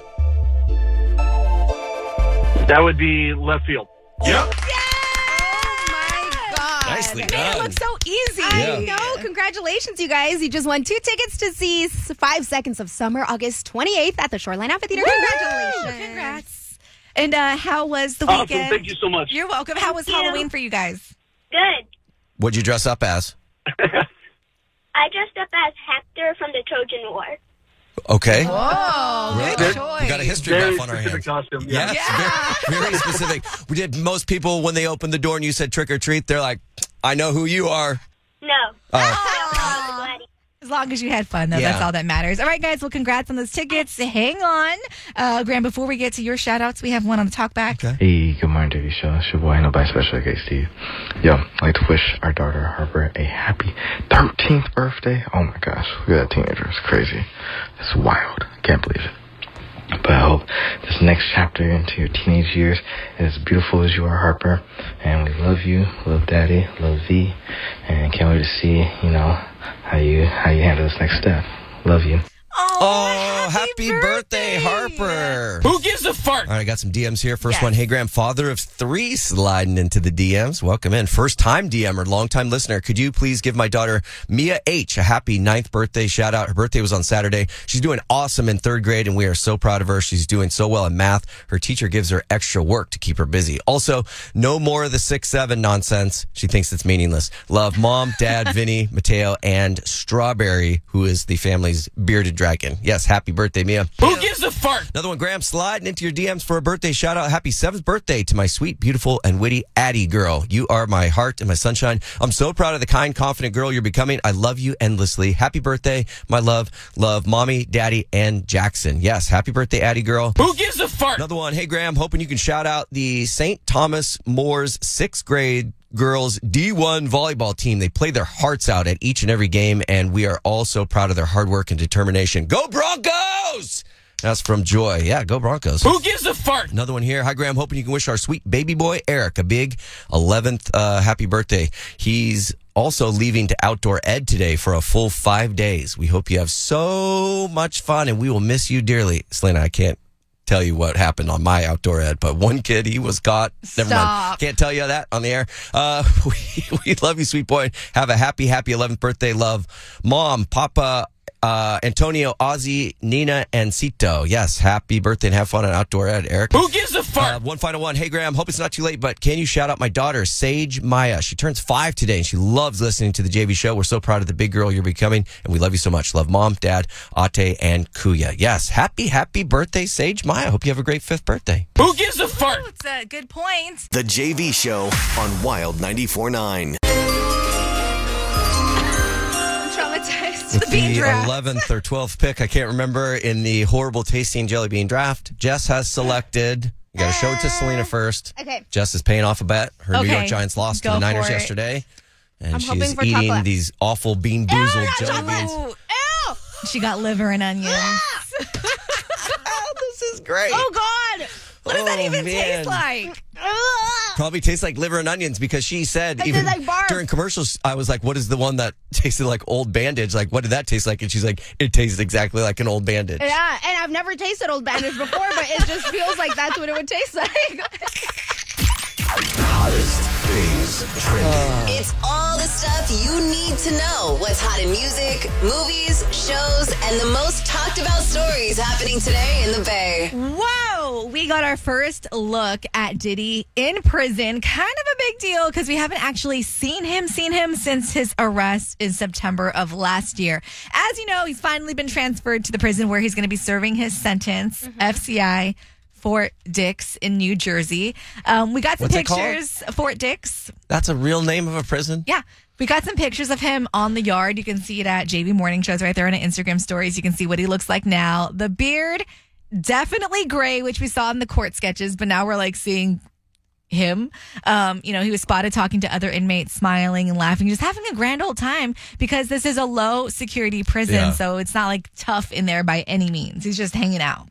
That would be left field. Yep. Nicely Man, done. it looks so easy. Yeah. I know. Congratulations, you guys. You just won 2 tickets to see 5 Seconds of Summer, August 28th at the Shoreline Amphitheater. Congratulations. Congrats. And how was the Awesome. weekend? Thank you so much. You're welcome. How was Halloween for you guys? Good. What'd you dress up as? I dressed up as Hector from the Trojan War. Okay. Whoa, good choice. We got a history Very buff on our hands. specific costume. Yes, very specific. We did. Most people, when they opened the door and you said trick or treat, they're like, I know who you are. No. As long as you had fun, though, Yeah. that's all that matters. All right, guys, well, congrats on those tickets. Hang on. Graham, before we get to your shout-outs, we have one on the talkback. Okay. Hey, good morning, Davey Show. It's your boy, Nobody Special K Steve. Yo, I'd like to wish our daughter Harper a happy 13th birthday. Oh my gosh, look at that teenager. It's crazy. It's wild. I can't believe it. But I hope this next chapter into your teenage years is as beautiful as you are, Harper. And we love you, love Daddy, love V, and can't wait to see, how you handle this next step. Love you. Oh, happy birthday, Harper. Who gives a fart? All right, I got some DMs here. First one, hey, Graham, father of 3 sliding into the DMs. Welcome in. First time DMer, long time listener. Could you please give my daughter Mia H a happy 9th birthday shout out? Her birthday was on Saturday. She's doing awesome in 3rd grade, and we are so proud of her. She's doing so well in math. Her teacher gives her extra work to keep her busy. Also, no more of the 6'7" nonsense. She thinks it's meaningless. Love Mom, Dad, Vinny, Mateo, and Strawberry, who is the family's bearded dragon. Yes, happy birthday, Mia. Who gives a fart? Another one, Graham, sliding into your DMs for a birthday shout out. Happy 7th birthday to my sweet, beautiful, and witty Addie girl. You are my heart and my sunshine. I'm so proud of the kind, confident girl you're becoming. I love you endlessly. Happy birthday, my love. Love Mommy, Daddy, and Jackson. Yes, happy birthday, Addie girl. Who gives a fart? Another one, hey, Graham, hoping you can shout out the St. Thomas Moores 6th grade girls D1 volleyball team. They play their hearts out at each and every game, and we are all so proud of their hard work and determination. Go Broncos! That's from Joy. Yeah, go Broncos. Who gives a fart? Another one here. Hi, Graham. Hoping you can wish our sweet baby boy, Eric, a big 11th happy birthday. He's also leaving to outdoor ed today for a full 5 days. We hope you have so much fun, and we will miss you dearly. Selena, I can't tell you what happened on my outdoor ed, but one kid, he was caught. Never mind. Can't tell you that on the air. We love you, sweet boy. Have a happy 11th birthday. Love Mom, Papa, Antonio, Ozzy, Nina, and Cito. Yes, happy birthday and have fun on Outdoor Ed, Eric. Who gives a fart? One final one. Hey, Graham, hope it's not too late, but can you shout out my daughter, Sage Maya? She turns 5 today, and she loves listening to the JV show. We're so proud of the big girl you're becoming, and we love you so much. Love Mom, Dad, Ate, and Kuya. Yes, happy birthday, Sage Maya. Hope you have a great 5th birthday. Who gives a fart? It's a good point. The JV Show on Wild 94.9. Traumatized. With the 11th or 12th pick, I can't remember, in the horrible tasting jelly bean draft, Jess has selected. You got to show it to Selena first. Okay. Jess is paying off a bet. Her New Okay. York Giants lost to Go the Niners for it. yesterday. And I'm she's hoping for eating chocolate. these awful bean boozled jelly beans. Ew. She got liver and onions. This is great. Oh, God. What does that even man. taste like? Probably tastes like liver and onions because she said, It even tastes like barf. during commercials, I was like, what is the one that tasted like old bandage? Like, what did that taste like? And she's like, it tastes exactly like an old bandage. Yeah, and I've never tasted Old Bandage before, but it just feels like that's what it would taste like. Hottest things trending. It's all the stuff you need to know. What's hot in music, movies, shows, and the most talked about stories happening today in the Bay. Whoa! We got our first look at Diddy in prison. Kind of a big deal because we haven't actually seen him since his arrest in September of last year. As you know, he's finally been transferred to the prison where he's going to be serving his sentence, FCI. Fort Dix in New Jersey. We got some What's it called? pictures. Fort Dix. That's a real name of a prison? Yeah. We got some pictures of him on the yard. You can see it at JV Morning Shows right there on the Instagram stories. You can see what he looks like now. The beard, definitely gray, which we saw in the court sketches, but now we're like seeing him. He was spotted talking to other inmates, smiling and laughing, just having a grand old time because this is a low security prison. Yeah. So it's not like tough in there by any means. He's just hanging out.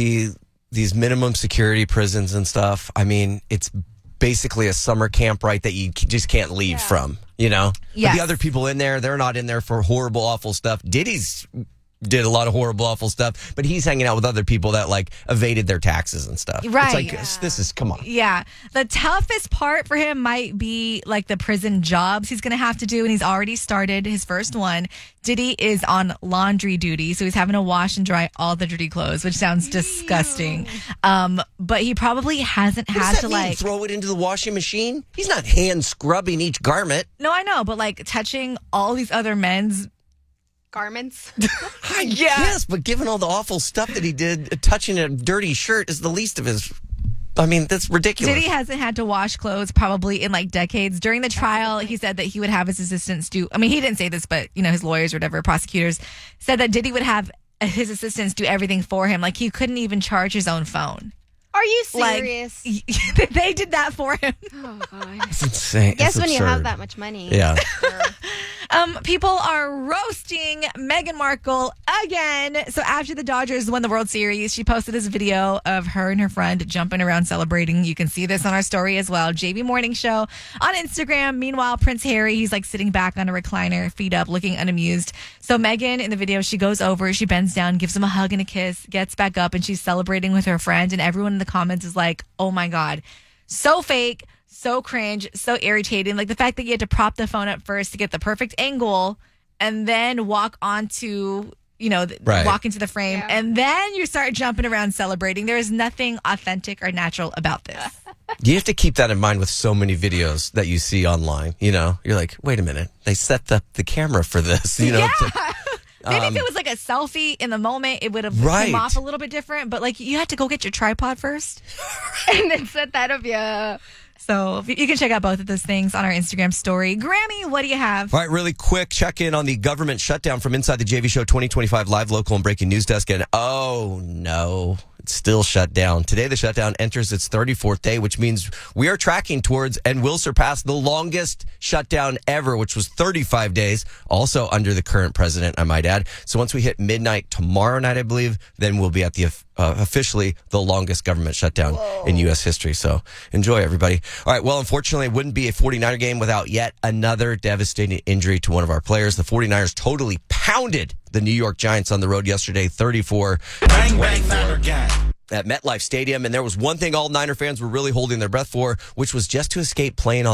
These minimum security prisons and stuff, I mean, it's basically a summer camp, right, that you just can't leave from, you know? Yes. But the other people in there, they're not in there for horrible, awful stuff. Diddy's did a lot of horrible, awful stuff, but he's hanging out with other people that, like, evaded their taxes and stuff. Right. It's like, this is, come on. Yeah. The toughest part for him might be like the prison jobs he's going to have to do. And he's already started his first one. Diddy is on laundry duty. So he's having to wash and dry all the dirty clothes, which sounds disgusting. But he probably hasn't What does had that to mean? like Throw it into the washing machine? He's not hand scrubbing each garment. No, I know. But like touching all these other men's Garments. Yes, but given all the awful stuff that he did, touching a dirty shirt is the least of his. I mean, that's ridiculous. Diddy hasn't had to wash clothes probably in like decades. During the trial, he said that he would have his assistants do. I mean, he didn't say this, but his lawyers or whatever, prosecutors said that Diddy would have his assistants do everything for him. Like he couldn't even charge his own phone. Are you serious? Like, they did that for him. Oh God. That's insane. Guess That's when you absurd. have that much money. Yeah. People are roasting Meghan Markle again. So after the Dodgers won the World Series, she posted this video of her and her friend jumping around celebrating. You can see this on our story as well. JV Morning Show on Instagram. Meanwhile, Prince Harry, he's like sitting back on a recliner, feet up, looking unamused. So Meghan in the video, she goes over, she bends down, gives him a hug and a kiss, gets back up, and she's celebrating with her friend. And everyone in the comments is like, oh my God, so fake. So cringe, so irritating. Like the fact that you had to prop the phone up first to get the perfect angle and then walk onto, Right. walk into the frame. And then you start jumping around celebrating. There is nothing authentic or natural about this. You have to keep that in mind with so many videos that you see online. You're like, wait a minute, they set the camera for this. Yeah. It's like, Maybe if it was like a selfie in the moment, it would have come off a little bit different. But like you had to go get your tripod first and then set that up. Yeah. So you can check out both of those things on our Instagram story. Grammy, what do you have? All right, really quick check in on the government shutdown from inside the JV Show 2025 live, local, and breaking news desk. And oh no, it's still shut down. Today, the shutdown enters its 34th day, which means we are tracking towards and will surpass the longest shutdown ever, which was 35 days, also under the current president, I might add. So once we hit midnight tomorrow night, I believe, then we'll be at the officially the longest government shutdown in U.S. history. So enjoy, everybody. All right, well, unfortunately, it wouldn't be a 49er game without yet another devastating injury to one of our players. The 49ers totally pounded the New York Giants on the road yesterday, 34. Bang, bang, Niner gang. At MetLife Stadium, and there was one thing all Niner fans were really holding their breath for, which was just to escape playing on that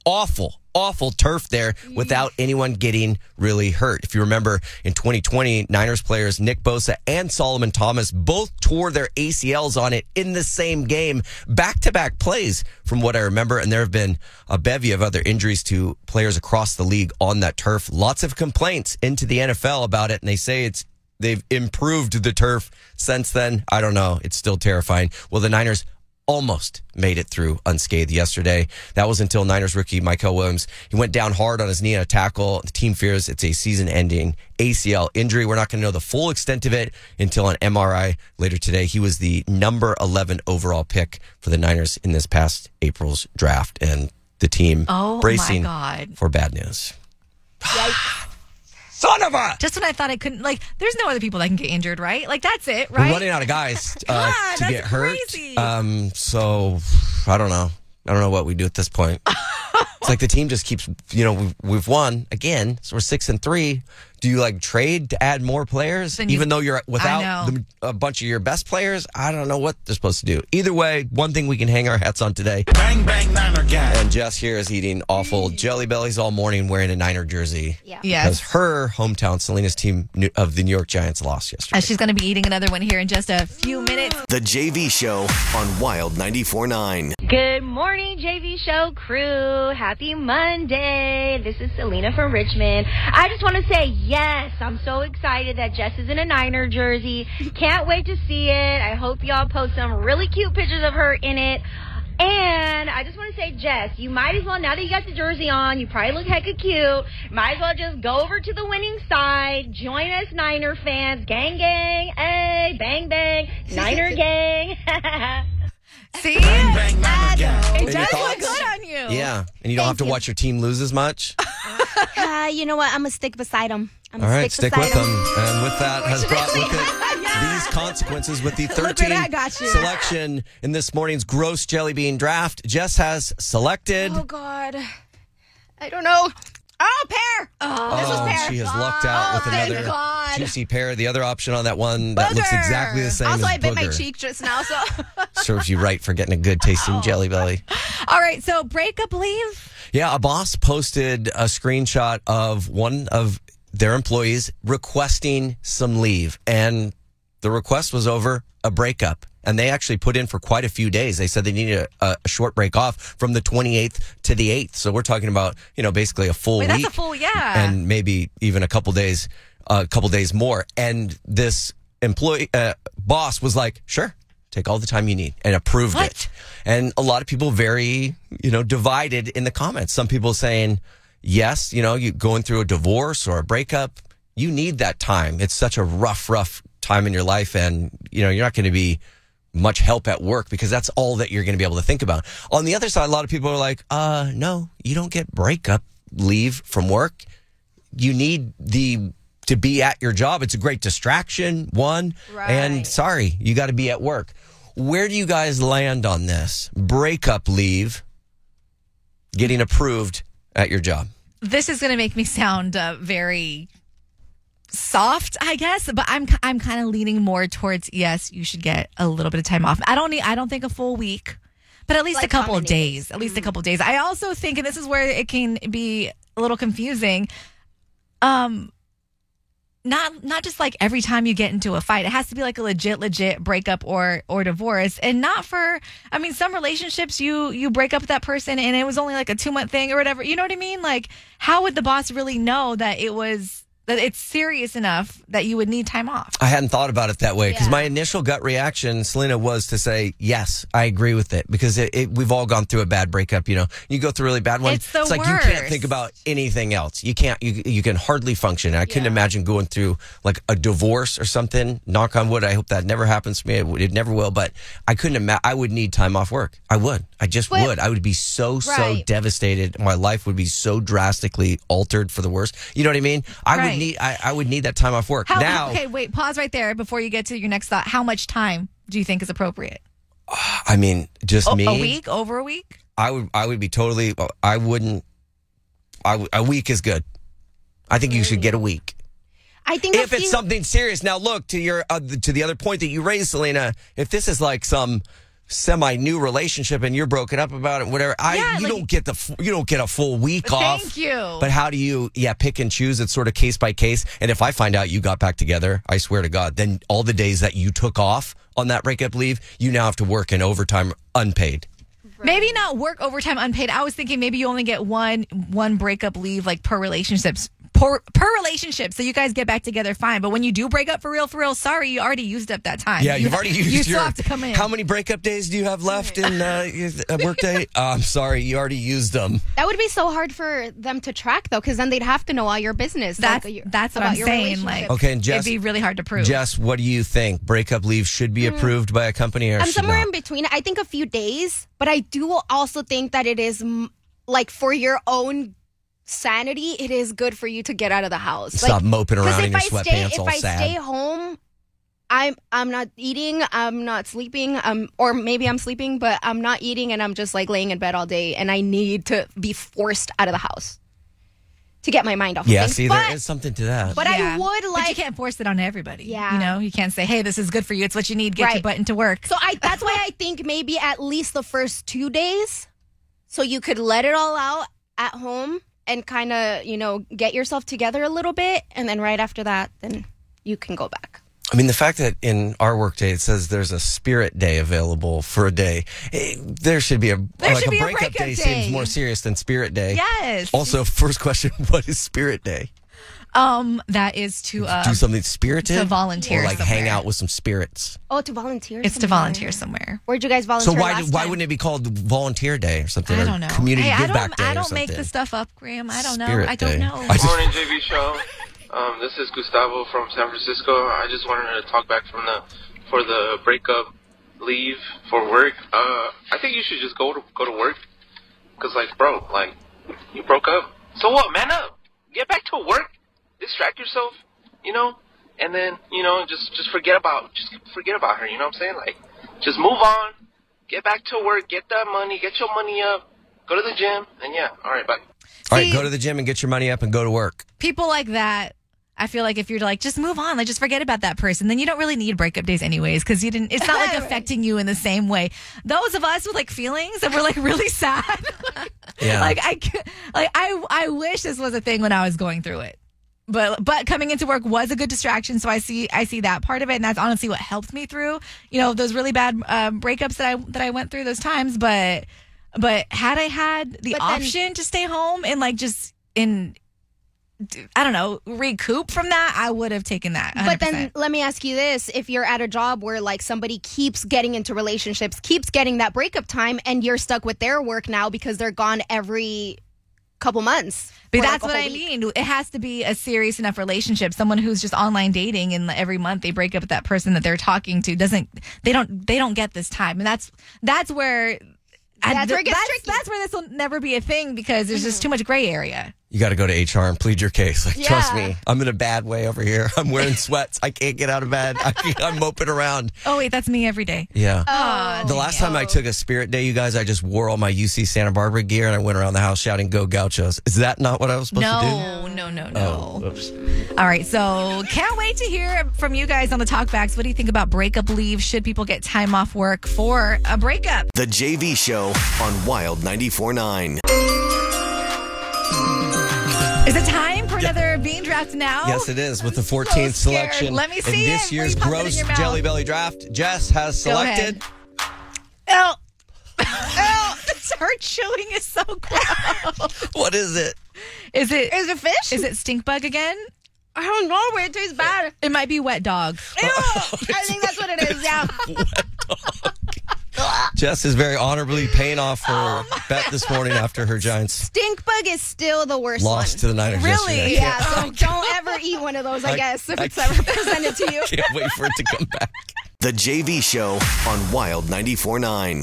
awful turf there without anyone getting really hurt. If you remember, in 2020, Niners players Nick Bosa and Solomon Thomas both tore their ACLs on it in the same game, back-to-back plays from what I remember, and there have been a bevy of other injuries to players across the league on that turf. Lots of complaints into the NFL about it, and they say they've improved the turf since then. I don't know. It's still terrifying. Well, the Niners almost made it through unscathed yesterday. That was until Niners rookie Mykal Williams. He went down hard on his knee on a tackle. The team fears it's a season-ending ACL injury. We're not going to know the full extent of it until an MRI later today. He was the number 11 overall pick for the Niners in this past April's draft, and the team bracing for bad news. Son of a! Just when I thought I couldn't, there's no other people that can get injured, right? That's it, right? We're running out of guys to get hurt. So I don't know. I don't know what we do at this point. It's like the team just keeps, we've won again, so we're 6-3. Do you trade to add more players, even though you're without a bunch of your best players? I don't know what they're supposed to do. Either way, one thing we can hang our hats on today. Bang, bang, Niner gang. And Jess here is eating awful Jelly Bellies all morning wearing a Niner jersey. Yeah. Because her hometown, Selena's team of the New York Giants, lost yesterday. She's going to be eating another one here in just a few minutes. The JV Show on Wild 94.9. Good morning, JV Show crew. Happy Monday. This is Selena from Richmond. I just want to say yes, I'm so excited that Jess is in a Niner jersey. Can't wait to see it. I hope y'all post some really cute pictures of her in it. And I just want to say, Jess, you might as well, now that you got the jersey on, you probably look hecka cute, might as well just go over to the winning side, join us Niner fans, gang, gang, hey, bang, bang, Niner gang. See? Bang, bang, Niner gang. It does look good on you. Yeah, and you don't have to watch your team lose as much. You know what? I'm going to stick beside him. All right, stick with them. And with that has brought with it these consequences with the 13th selection in this morning's Gross Jelly Bean Draft. Jess has selected. Oh, God. I don't know. Oh, pear. This was pear. She has lucked out with another juicy pear. The other option on that one that looks exactly the same also, as I bit my booger. cheek just now, so. Serves you right for getting a good tasting Jelly Belly. All right, so breakup leave. Yeah, a boss posted a screenshot of one of their employees requesting some leave, and the request was over a breakup. And they actually put in for quite a few days. They said they needed a short break off from the 28th to the 8th. So we're talking about, basically a full week. That's a full, And maybe even a couple days more. And this employee boss was like, sure, take all the time you need, and approved it. And a lot of people very, divided in the comments. Some people saying, yes, you going through a divorce or a breakup, you need that time. It's such a rough time in your life. And, you're not going to be much help at work because that's all that you're going to be able to think about. On the other side, a lot of people are like, no, you don't get breakup leave from work. You need to be at your job. It's a great distraction, one. Right. And sorry, you got to be at work. Where do you guys land on this? Breakup leave getting approved at your job. This is going to make me sound very soft, I guess, but I'm kind of leaning more towards yes, you should get a little bit of time off. I don't think a full week, but at least a couple of days. At least a couple of days. I also think, and this is where it can be a little confusing, not just like every time you get into a fight. It has to be like a legit breakup or divorce, and not for. I mean, some relationships you break up with that person and it was only like a 2-month thing or whatever. You know what I mean? Like, how would the boss really know that it's serious enough that you would need time off? I hadn't thought about it that way because my initial gut reaction, Selena, was to say, yes, I agree with it because we've all gone through a bad breakup. You go through a really bad one. It's the worst. You can't think about anything else. You can't. You can hardly function. I couldn't imagine going through like a divorce or something. Knock on wood. I hope that never happens to me. It never will. But I couldn't imagine. I would need time off work. I would. I just would. I would be so devastated. My life would be so drastically altered for the worse. You know what I mean? I would need that time off work. Okay, wait, pause right there before you get to your next thought. How much time do you think is appropriate? I mean, just me. A week? Over a week? I would be totally. I wouldn't. A week is good. I think you should get a week. I think if it's something serious. Now, look to the other point that you raised, Selena. If this is like some semi-new relationship and you're broken up about it, whatever, you don't get a full week off. Thank you. But how do you, pick and choose? It's sort of case by case. And if I find out you got back together, I swear to God, then all the days that you took off on that breakup leave, you now have to work in overtime unpaid. Maybe not work overtime unpaid. I was thinking maybe you only get one breakup leave like per relationship, so you guys get back together fine. But when you do break up for real, sorry, you already used up that time. Yeah, you've already used you still have to come in. How many breakup days do you have left in a workday? I'm sorry, you already used them. That would be so hard for them to track, though, because then they'd have to know all your business. That's what I'm saying. Like, okay, and Jess, it'd be really hard to prove. Jess, what do you think? Breakup leave should be approved by a company, or I'm should somewhere not? in between. I think a few days, but I do also think that it is like for your own sanity, it is good for you to get out of the house. Stop moping around in your sweatpants all sad. If I stay home, I'm not eating, I'm not sleeping, or maybe I'm sleeping, but I'm not eating, and I'm just like laying in bed all day, and I need to be forced out of the house to get my mind off of things. See, there is something to that. But I would like... But you can't force it on everybody. Yeah. You know, you can't say, hey, this is good for you, it's what you need, get your butt into work. So that's why I think maybe at least the first 2 days, so you could let it all out at home and kind of, get yourself together a little bit. And then right after that, then you can go back. I mean, the fact that in our workday it says there's a spirit day available for a day, there should be a breakup day seems more serious than spirit day. Yes. Also, first question, what is spirit day? That is to do something spirited, to volunteer, or like somewhere. Hang out with some spirits. Oh, to volunteer. It's to volunteer somewhere. Where'd you guys volunteer? So last why time? wouldn't it be called Volunteer Day or something? I or don't know. Community Give Back Day. I don't or something. make the stuff up, Graham. I don't know. Spirit I don't Day. know. Morning, JV show. This is Gustavo from San Francisco. I just wanted to talk back for the breakup leave for work. I think you should just go to work, cause bro, you broke up. So what? Man up. Get back to work. Distract yourself, and then just forget about her. You know what I'm saying? Just move on. Get back to work. Get that money. Get your money up. Go to the gym. And all right, bye. All right, go to the gym and get your money up and go to work. People like that, I feel like if you're just move on, just forget about that person, then you don't really need breakup days anyways, because it's not affecting you in the same way. Those of us with feelings and we're really sad. Yeah. I wish this was a thing when I was going through it. But coming into work was a good distraction, so I see that part of it, and that's honestly what helped me through, those really bad breakups that I went through those times. But had I had the option to stay home and I don't know, recoup from that, I would have taken that 100%. But then let me ask you this. If you're at a job where somebody keeps getting into relationships, keeps getting that breakup time, and you're stuck with their work now because they're gone every couple months. But that's what I mean. It has to be a serious enough relationship. Someone who's just online dating and every month they break up with that person that they're talking to they don't get this time. And that's where it gets tricky. That's where this will never be a thing, because there's just too much gray area. You got to go to HR and plead your case. Trust me, I'm in a bad way over here. I'm wearing sweats. I can't get out of bed. I'm moping around. Oh, wait, that's me every day. Yeah. The last time I took a spirit day, you guys, I just wore all my UC Santa Barbara gear and I went around the house shouting, "Go Gauchos." Is that not what I was supposed to do? No. Oh, oops. All right, so can't wait to hear from you guys on the talkbacks. What do you think about breakup leave? Should people get time off work for a breakup? The JV Show on Wild 94.9. Is it time for another bean draft now? Yes, it is, with the 14th selection Let me in see this year's Will you pop it in Gross your mouth? Jelly Belly Draft. Jess has selected. Ew. Her chewing is so gross. What is it? Is it fish? Is it stink bug again? I don't know, but it tastes bad. It might be wet dog. Ew. I think that's what it is, yeah. Jess is very honorably paying off her bet this morning after her Giants Stink bug is still the worst lost to the Niners Really? yesterday. Yeah, so don't ever eat one of those, I guess, if it's ever presented to you. Can't wait for it to come back. The JV Show on Wild 94.9.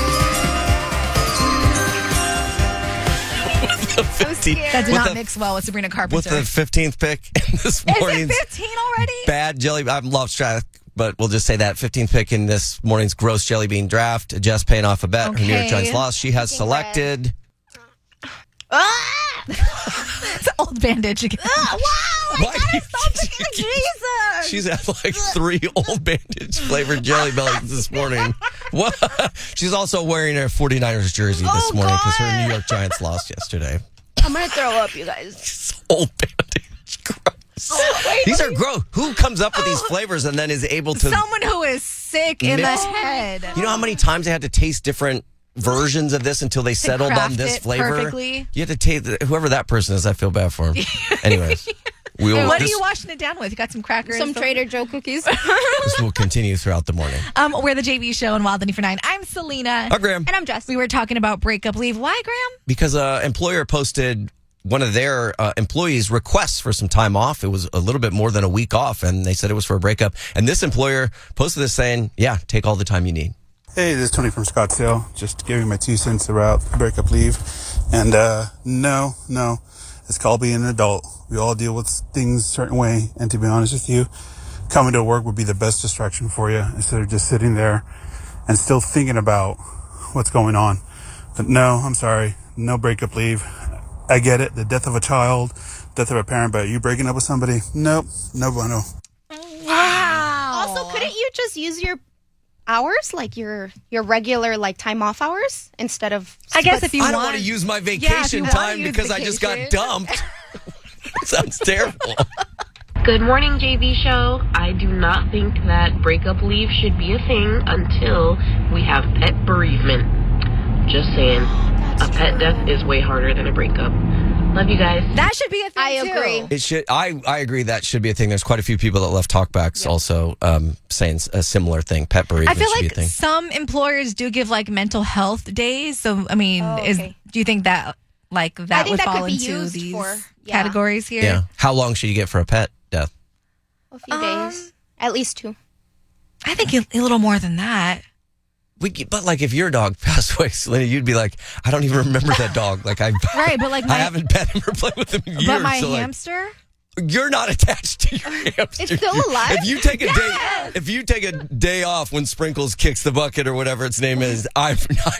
That did not mix well with Sabrina Carpenter. With the 15th pick in this morning's Is it 15 already? bad jelly. I've lost track, but we'll just say that 15th pick in this morning's gross jelly bean draft. Jess paying off a bet. Her New York Giants lost. She has selected. It's an old bandage again. Wow! I gotta stop thinking, Jesus! She's had 3 old bandage flavored jelly bellies this morning. What? She's also wearing a 49ers jersey this morning because her New York Giants lost yesterday. I'm going to throw up, you guys. Old bandage. Gross. These are gross. Who comes up with these flavors and then is able to... Someone who is sick in the head. You know how many times they had to taste different versions of this until they settled on this flavor? Perfectly. You have to taste... Whoever that person is, I feel bad for him. Anyways. What are you washing it down with? You got some crackers? Some Trader Joe cookies. This will continue throughout the morning. We're the JV Show on Wild 94.9. I'm Selena. Hi, Graham. And I'm Jess. We were talking about breakup leave. Why, Graham? Because an employer posted one of their employees' requests for some time off. It was a little bit more than a week off, and they said it was for a breakup. And this employer posted this saying, yeah, take all the time you need. Hey, this is Tony from Scottsdale. Just giving my 2 cents about breakup leave. And no, it's called being an adult. We all deal with things a certain way. And to be honest with you, coming to work would be the best distraction for you instead of just sitting there and still thinking about what's going on. But no, I'm sorry. No breakup leave. I get it. The death of a child, death of a parent, but you breaking up with somebody? Nope. No bueno. Wow. Also, couldn't you just use your hours, like your regular time off hours, instead of... I guess if you I don't want to use my vacation time because I just got dumped. Sounds terrible. Good morning, JV Show. I do not think that breakup leave should be a thing until we have pet bereavement. Just saying. A pet death is way harder than a breakup. Love you guys. That should be a thing, I agree. It should. I agree that should be a thing. There's quite a few people that left talkbacks also saying a similar thing. Pet bereavement I feel should be a like thing. some employers do give mental health days. So, I mean, do you think that that would fall into these categories here? Yeah. How long should you get for a pet death? A few days. At least 2. I think a little more than that. But if your dog passed away, Selena, you'd be like, I don't even remember that dog. Right, but I haven't pet him or played with him in years. But my hamster? You're not attached to your hamster. It's still alive? If you take a day off when Sprinkles kicks the bucket or whatever its name is, Why?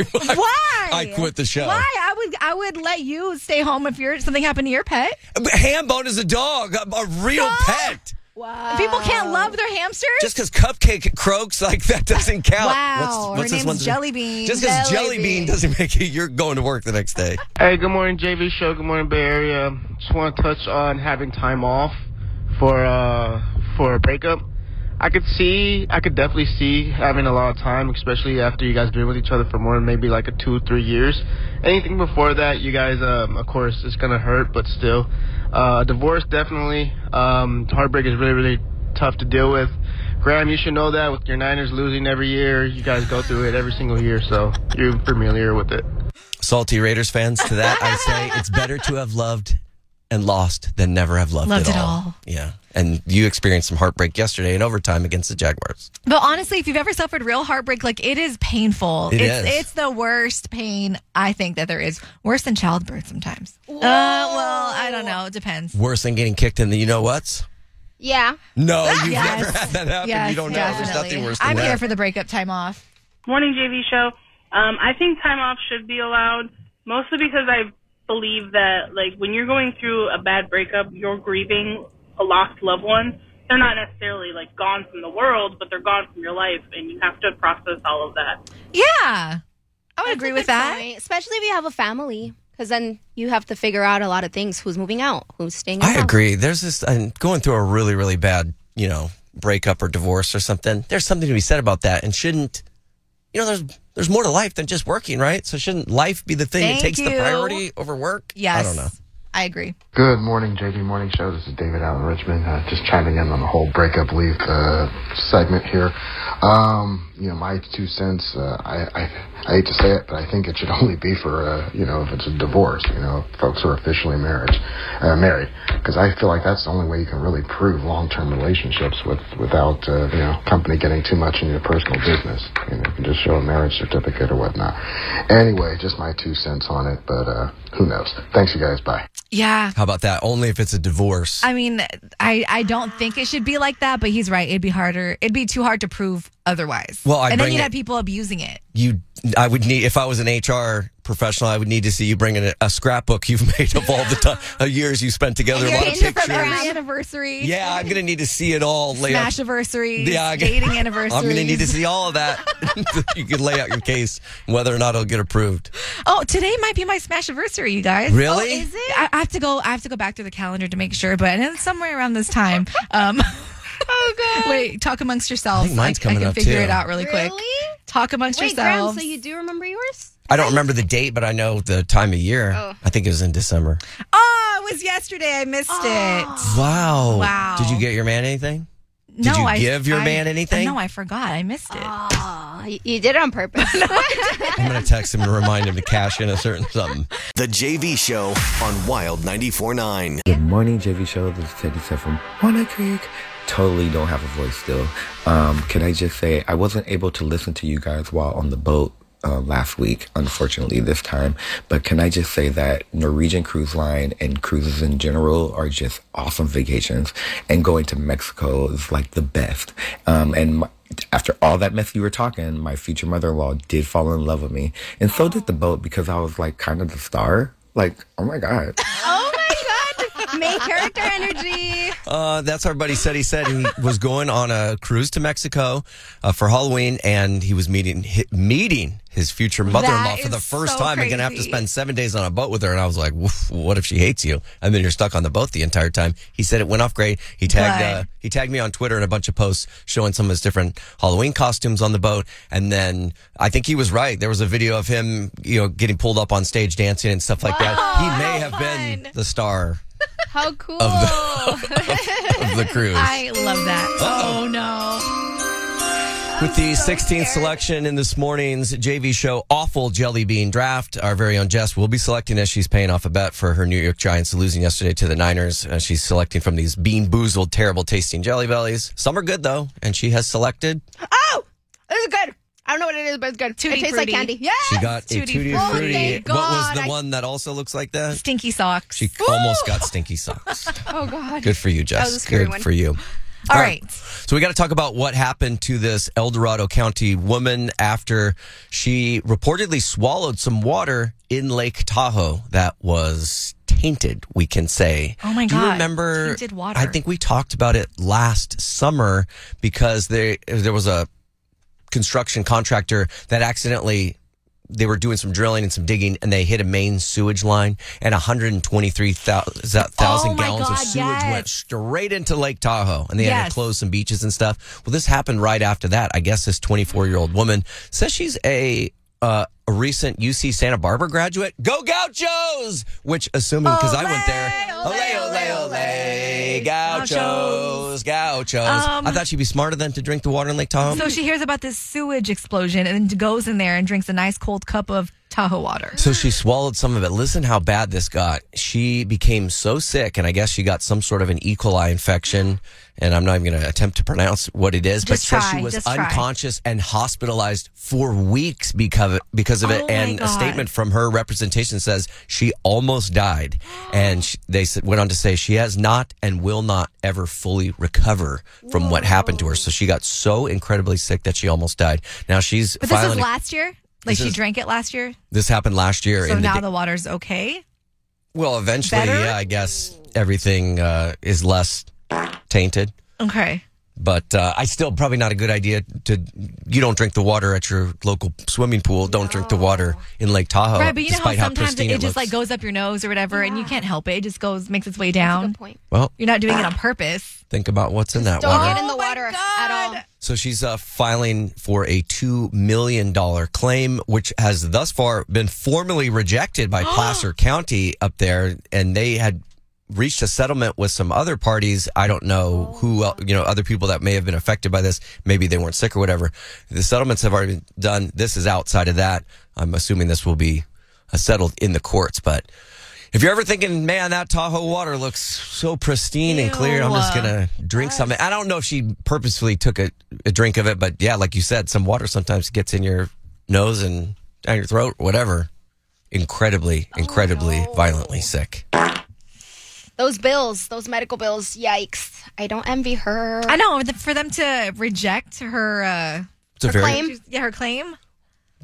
I quit the show. Why? I would let you stay home if something happened to your pet. Hambone is a dog, a real pet. Wow. People can't love their hamsters? Just because Cupcake croaks, that doesn't count. Wow. What's Her this name's one's Jelly Bean. Just because Jelly Bean doesn't make it, you're going to work the next day. Hey, good morning, JV Show. Good morning, Bay Area. Just want to touch on having time off for a breakup. I could definitely see having a lot of time, especially after you guys been with each other for more than maybe 2 or 3 years. Anything before that, you guys, of course, it's gonna hurt, but still, divorce definitely. Heartbreak is really, really tough to deal with. Graham, you should know that with your Niners losing every year, you guys go through it every single year, so you're familiar with it. Salty Raiders fans, to that I say it's better to have loved and lost than never have loved it at all. Yeah. And you experienced some heartbreak yesterday in overtime against the Jaguars. But honestly, if you've ever suffered real heartbreak, it is painful. It's the worst pain, I think, that there is. Worse than childbirth sometimes. Well, I don't know. It depends. Worse than getting kicked in the you-know-whats? Yeah. No, you've never had that happen. Yes, you don't know. definitely. There's nothing worse than I'm that. here for the breakup time off. Morning, JV Show. I think time off should be allowed, mostly because I believe that, when you're going through a bad breakup, you're grieving a lost loved one. They're not necessarily, gone from the world, but they're gone from your life, and you have to process all of that. Yeah. I would agree with that. Point, especially if you have a family, because then you have to figure out a lot of things. Who's moving out? Who's staying in I house. agree. There's this, going through a really, really bad, breakup or divorce or something. There's something to be said about that, and shouldn't, there's more to life than just working, right? So shouldn't life be the thing that takes the priority over work? Yes. I don't know. I agree. Good morning, JV Morning Show. This is David out in Richmond. Just chiming in on the whole breakup leave segment here. My 2 cents, I hate to say it, but I think it should only be for, if it's a divorce, folks who are officially married. Because I feel like that's the only way you can really prove long-term relationships without, company getting too much in your personal business. You can just show a marriage certificate or whatnot. Anyway, just my 2 cents on it, but who knows? Thanks, you guys. Bye. Yeah. How about that? Only if it's a divorce. I mean, I don't think it should be like that, but he's right. It'd be harder. It'd be too hard to prove otherwise. Well, and then you'd have people abusing it. I would need, if I was an HR professional, I would need to see you bring in a scrapbook you've made of all the years you spent together. A lot of pictures. Anniversary. Yeah, I'm going to need to see it all. Smash anniversaries. Yeah, dating anniversaries. I'm going to need to see all of that. You can lay out your case, whether or not it'll get approved. Oh, today might be my smash anniversary, you guys. Really? Oh, is it? I have to go back to the calendar to make sure, but it's somewhere around this time. Oh, God. Wait, talk amongst yourselves. I think mine's coming I can up, figure too. it out really quick. Talk amongst yourselves. Graham, so you do remember yours? I don't remember the date, but I know the time of year. Oh. I think it was in December. Oh, it was yesterday. I missed it. Wow. Wow. Did you get your man anything? Did No, you give your man anything? No, I forgot. I missed it. Oh, you did it on purpose. I'm going to text him to remind him to cash in a certain something. The JV Show on Wild 94.9. Good morning, JV Show. This is Teddy Seth from Walnut Creek. Totally don't have a voice still. Can I just say I wasn't able to listen to you guys while on the boat last week, unfortunately this time. But can I just say that Norwegian Cruise Line and cruises in general are just awesome vacations, and going to Mexico is like the best. After all that mess you were talking, my future mother-in-law did fall in love with me, and so did the boat, because I was like kind of the star. Like, oh my God. Oh my God. Main character energy. That's our buddy said. He said he was going on a cruise to Mexico for Halloween, and he was meeting his future mother-in-law for the first time, and going to have to spend 7 days on a boat with her. And I was like, what if she hates you? And then you're stuck on the boat the entire time. He said it went off great. He tagged me on Twitter and a bunch of posts showing some of his different Halloween costumes on the boat. And then I think he was right. There was a video of him, getting pulled up on stage dancing and stuff like that. He may have been the star. How cool. Of the cruise. I love that. Oh, no. With the 16th selection in this morning's JV Show Awful Jelly Bean Draft, our very own Jess will be selecting as she's paying off a bet for her New York Giants losing yesterday to the Niners. She's selecting from these bean-boozled, terrible-tasting Jelly Bellies. Some are good, though, and she has selected... Oh! This is good. I don't know what it is, but it's good. Tutti it tastes Frutti. like candy. Yes! She got a Tutti Frutti. thank What was God. the one that also looks like that? Stinky socks. She almost got stinky socks. Oh, God. Good for you, Jess. That was a scary Good one. for you. All right. So we got to talk about what happened to this El Dorado County woman after she reportedly swallowed some water in Lake Tahoe that was tainted, we can say. Oh, my Do you God. remember? Tainted water. I think we talked about it last summer because there was a construction contractor that accidentally... They were doing some drilling and some digging, and they hit a main sewage line, and 123,000 gallons of sewage went straight into Lake Tahoe, and they had to close some beaches and stuff. Well, this happened right after that. I guess this 24-year-old woman says she's a recent UC Santa Barbara graduate. Go Gauchos! Which, assuming, because I went there, ole, Gauchos. I thought she'd be smarter than to drink the water in Lake Tahoe. So she hears about this sewage explosion and then goes in there and drinks a nice cold cup of Tahoe water. So she swallowed some of it. Listen how bad this got. She became so sick, and I guess she got some sort of an E. coli infection, and I'm not even going to attempt to pronounce what it is, but says she was unconscious and hospitalized for weeks because of it. And a statement from her representation says she almost died. And they went on to say she has not and will not ever fully recover from what happened to her. So she got so incredibly sick that she almost died. Now she's But this was last year? Like she drank it last year? This happened last year. So now the water's okay? Well, eventually, Better? yeah, I guess everything is less tainted. Okay. But I still probably not a good idea you don't drink the water at your local swimming pool. Don't drink the water in Lake Tahoe. Right, but you know how sometimes pristine it just looks. like goes up your nose or whatever, and you can't help it. It just makes its way down. That's a good point. Well, you're not doing it on purpose. Think about what's in that Don't water. get in the water at all. So she's filing for a $2 million claim, which has thus far been formally rejected by Placer County up there, and they had reached a settlement with some other parties. I don't know who, other people that may have been affected by this. Maybe they weren't sick or whatever. The settlements have already been done. This is outside of that. I'm assuming this will be settled in the courts. But if you're ever thinking, man, that Tahoe water looks so pristine and clear, I'm just going to drink something. I don't know if she purposefully took a drink of it, but yeah, like you said, some water sometimes gets in your nose and down your throat, whatever. Incredibly violently sick. Those bills, those medical bills, yikes. I don't envy her. I know, for them to reject her It's a claim. Yeah, her claim.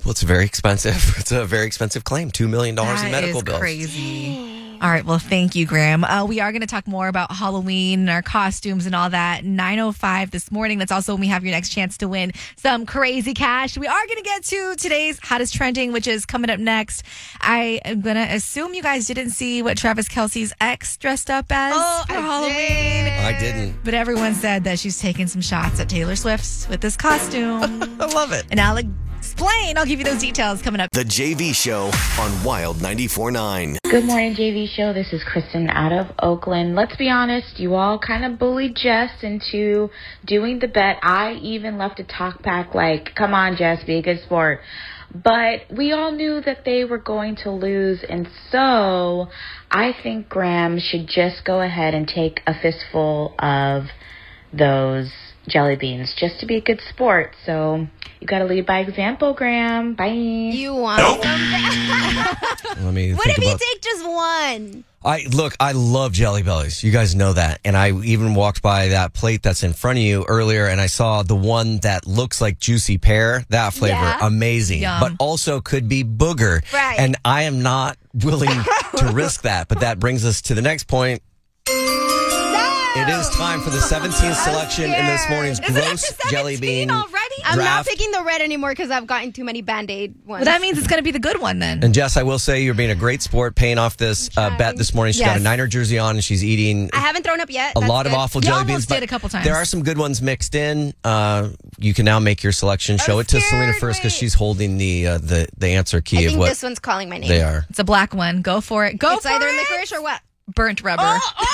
Well, it's very expensive. It's a very expensive claim. $2 million in medical bills. Crazy. All right. Well, thank you, Graham. We are going to talk more about Halloween and our costumes and all that. 9:05 this morning. That's also when we have your next chance to win some crazy cash. We are going to get to today's hottest trending, which is coming up next. I am going to assume you guys didn't see what Travis Kelce's ex dressed up as for Halloween. I didn't. But everyone said that she's taking some shots at Taylor Swift with this costume. I love it. And I'll explain. I'll give you those details coming up. The JV Show on Wild 94.9. Good morning, JV Show. This is Kristen out of Oakland. Let's be honest, you all kind of bullied Jess into doing the bet. I even left a talk back like, come on, Jess, be a good sport. But we all knew that they were going to lose, and so I think Graham should just go ahead and take a fistful of those jelly beans just to be a good sport. So you got to lead by example, Graham. Bye. You want some? Let me What think if you about. take just one? I love Jelly Bellies. You guys know that. And I even walked by that plate that's in front of you earlier, and I saw the one that looks like juicy pear. That flavor, Yeah. amazing. Yum. But also could be booger. Right. And I am not willing to risk that. But that brings us to the next point. It is time for the 17th selection in this morning's Is it gross after jelly 17 bean already? I'm not draft. picking the red anymore because I've gotten too many Band-Aid ones. Well, that means it's going to be the good one then. And Jess, I will say you're being a great sport, paying off this bet this morning. She's got a Yes. Niner jersey on, and she's eating I haven't thrown up yet. a That's lot of good. awful You jelly almost beans. did but a couple times. There are some good ones mixed in. You can now make your selection. Show it to Selena first because she's holding the answer key I of think what this one's calling my name. they are. It's a black one. Go for it. Go It's for either it. licorice or what? Burnt rubber.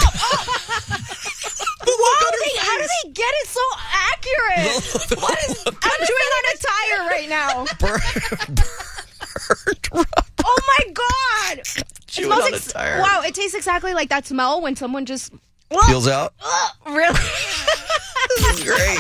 How do they get it so accurate? What is? I'm chewing on a tire right now. Oh my god! Chewing on a tire. Wow, it tastes exactly like that smell when someone just Peels out. Really? This is great.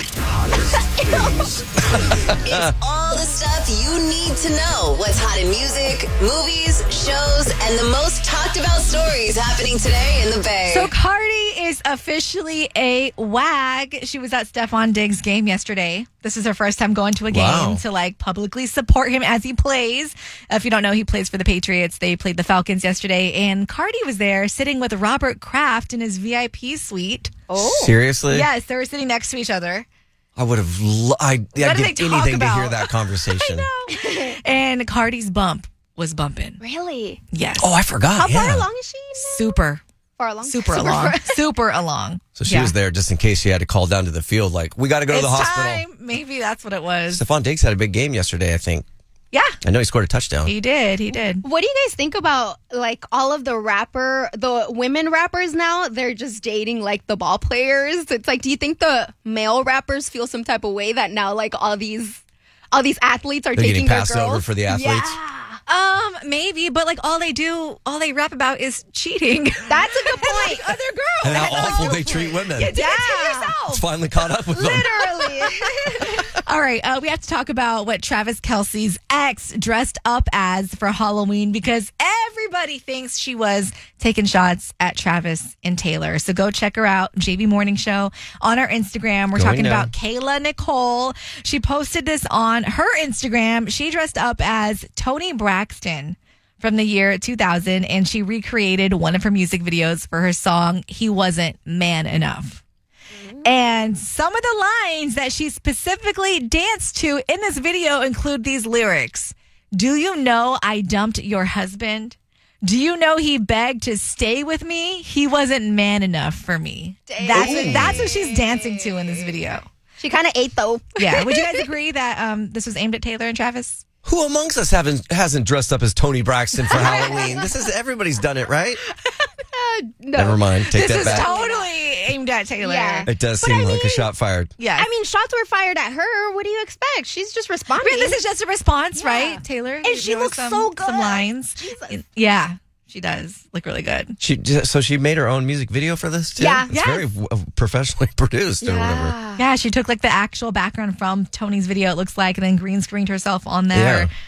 It's all the stuff you need to know. What's hot in music, movies, shows, and the most talked about stories happening today in the Bay. So Cardi is officially a WAG. She was at Stephon Diggs' game yesterday. This is her first time going to a game to like publicly support him as he plays. If you don't know, he plays for the Patriots. They played the Falcons yesterday, and Cardi was there sitting with Robert Kraft in his VIP suite. Oh, seriously? Yes, they were sitting next to each other. I would have. I'd give What did they anything talk to hear about? that conversation. And Cardi's bump was bumping. really? Yes. Oh, I forgot. How yeah. far along is she? Super. Far along? Super along. Super along. So she was there just in case she had to call down to the field. Like, we got to go to the It's hospital. time. Maybe that's what it was. Stephon Diggs had a big game yesterday, I think. Yeah. I know he scored a touchdown. He did. He did. What do you guys think about like all of the women rappers now? They're just dating like the ball players. It's like, do you think the male rappers feel some type of way that now like all these athletes are They're taking getting their passed girls? over for the athletes? Yeah. Maybe, but like all they rap about is cheating. That's a good point. Other girls. And how awful they treat women. You did it to yourself. It's finally caught up with them. Literally. All right, we have to talk about what Travis Kelce's ex dressed up as for Halloween because everybody thinks she was taking shots at Travis and Taylor. So go check her out, JV Morning Show, on our Instagram. We're talking about Kayla Nicole. She posted this on her Instagram. She dressed up as Toni Braxton from the year 2000, and she recreated one of her music videos for her song, He Wasn't Man Enough. And some of the lines that she specifically danced to in this video include these lyrics. Do you know I dumped your husband? Do you know he begged to stay with me? He wasn't man enough for me. That's what she's dancing to in this video. She kind of ate though. Yeah. Would you guys agree that this was aimed at Taylor and Travis? Who amongst us hasn't dressed up as Toni Braxton for Halloween? Everybody's done it, right? No. Never mind. Take This that is back. totally aimed at Taylor. Yeah. It does seem like a shot fired. Yeah. I mean, shots were fired at her. What do you expect? She's just responding. This is just a response, right, Taylor? And she There was looks so good. Some lines. Jesus. Yeah, she does look really good. So she made her own music video for this too? Yeah. It's Yes. very professionally produced or whatever. Yeah, she took like the actual background from Tony's video, it looks like, and then green screened herself on there.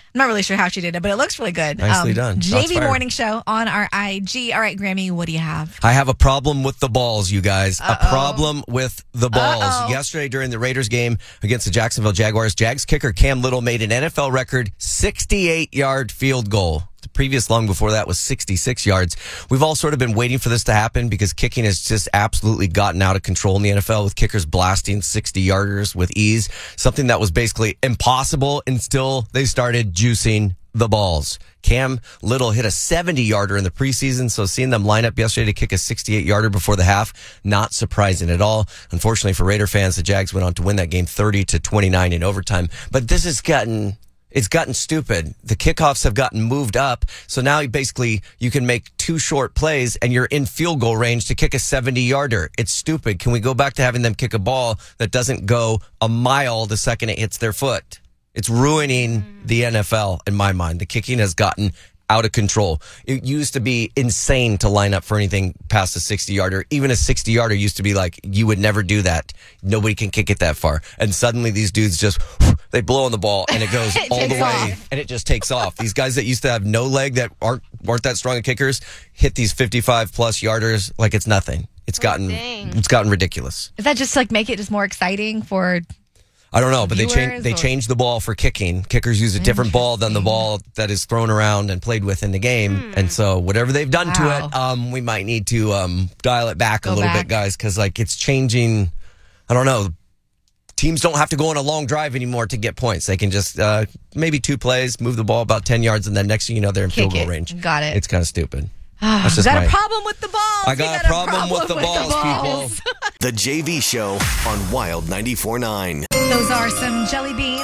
I'm not really sure how she did it, but it looks really good. Nicely done. Shots JV fired. Morning Show on our IG. All right, Grammy, what do you have? I have a problem with the balls, you guys. A problem with the balls. Uh-oh. Yesterday during the Raiders game against the Jacksonville Jaguars, Jags kicker Cam Little made an NFL record 68-yard field goal. The previous long before that was 66 yards. We've all sort of been waiting for this to happen because kicking has just absolutely gotten out of control in the NFL with kickers blasting 60-yarders with ease, something that was basically impossible until they started juicing the balls. Cam Little hit a 70-yarder in the preseason, so seeing them line up yesterday to kick a 68-yarder before the half, not surprising at all. Unfortunately for Raider fans, the Jags went on to win that game 30-29 in overtime. But this has gotten stupid. The kickoffs have gotten moved up, so now basically you can make 2 short plays and you're in field goal range to kick a 70-yarder. It's stupid. Can we go back to having them kick a ball that doesn't go a mile the second it hits their foot? It's ruining the NFL in my mind. The kicking has gotten out of control. It used to be insane to line up for anything past a 60-yarder. Even a 60-yarder used to be like, you would never do that. Nobody can kick it that far. And suddenly these dudes just, they blow on the ball and it goes all the way and it just takes off. These guys that used to have no leg that weren't that strong of kickers hit these 55-plus yarders like it's nothing. It's gotten ridiculous. Is that just to, like, make it just more exciting for... I don't know, but viewers, they changed the ball for kicking. Kickers use a different ball than the ball that is thrown around and played with in the game. And so whatever they've done to it, we might need to dial it back a little bit, guys, because like it's changing. I don't know. Teams don't have to go on a long drive anymore to get points. They can just maybe 2 plays, move the ball about 10 yards, and then next thing you know, they're in field goal range. Got it. It's kind of stupid. That's just a problem with the balls. I got a problem with the balls, people. The JV Show on Wild 94.9. Those are some jelly beans.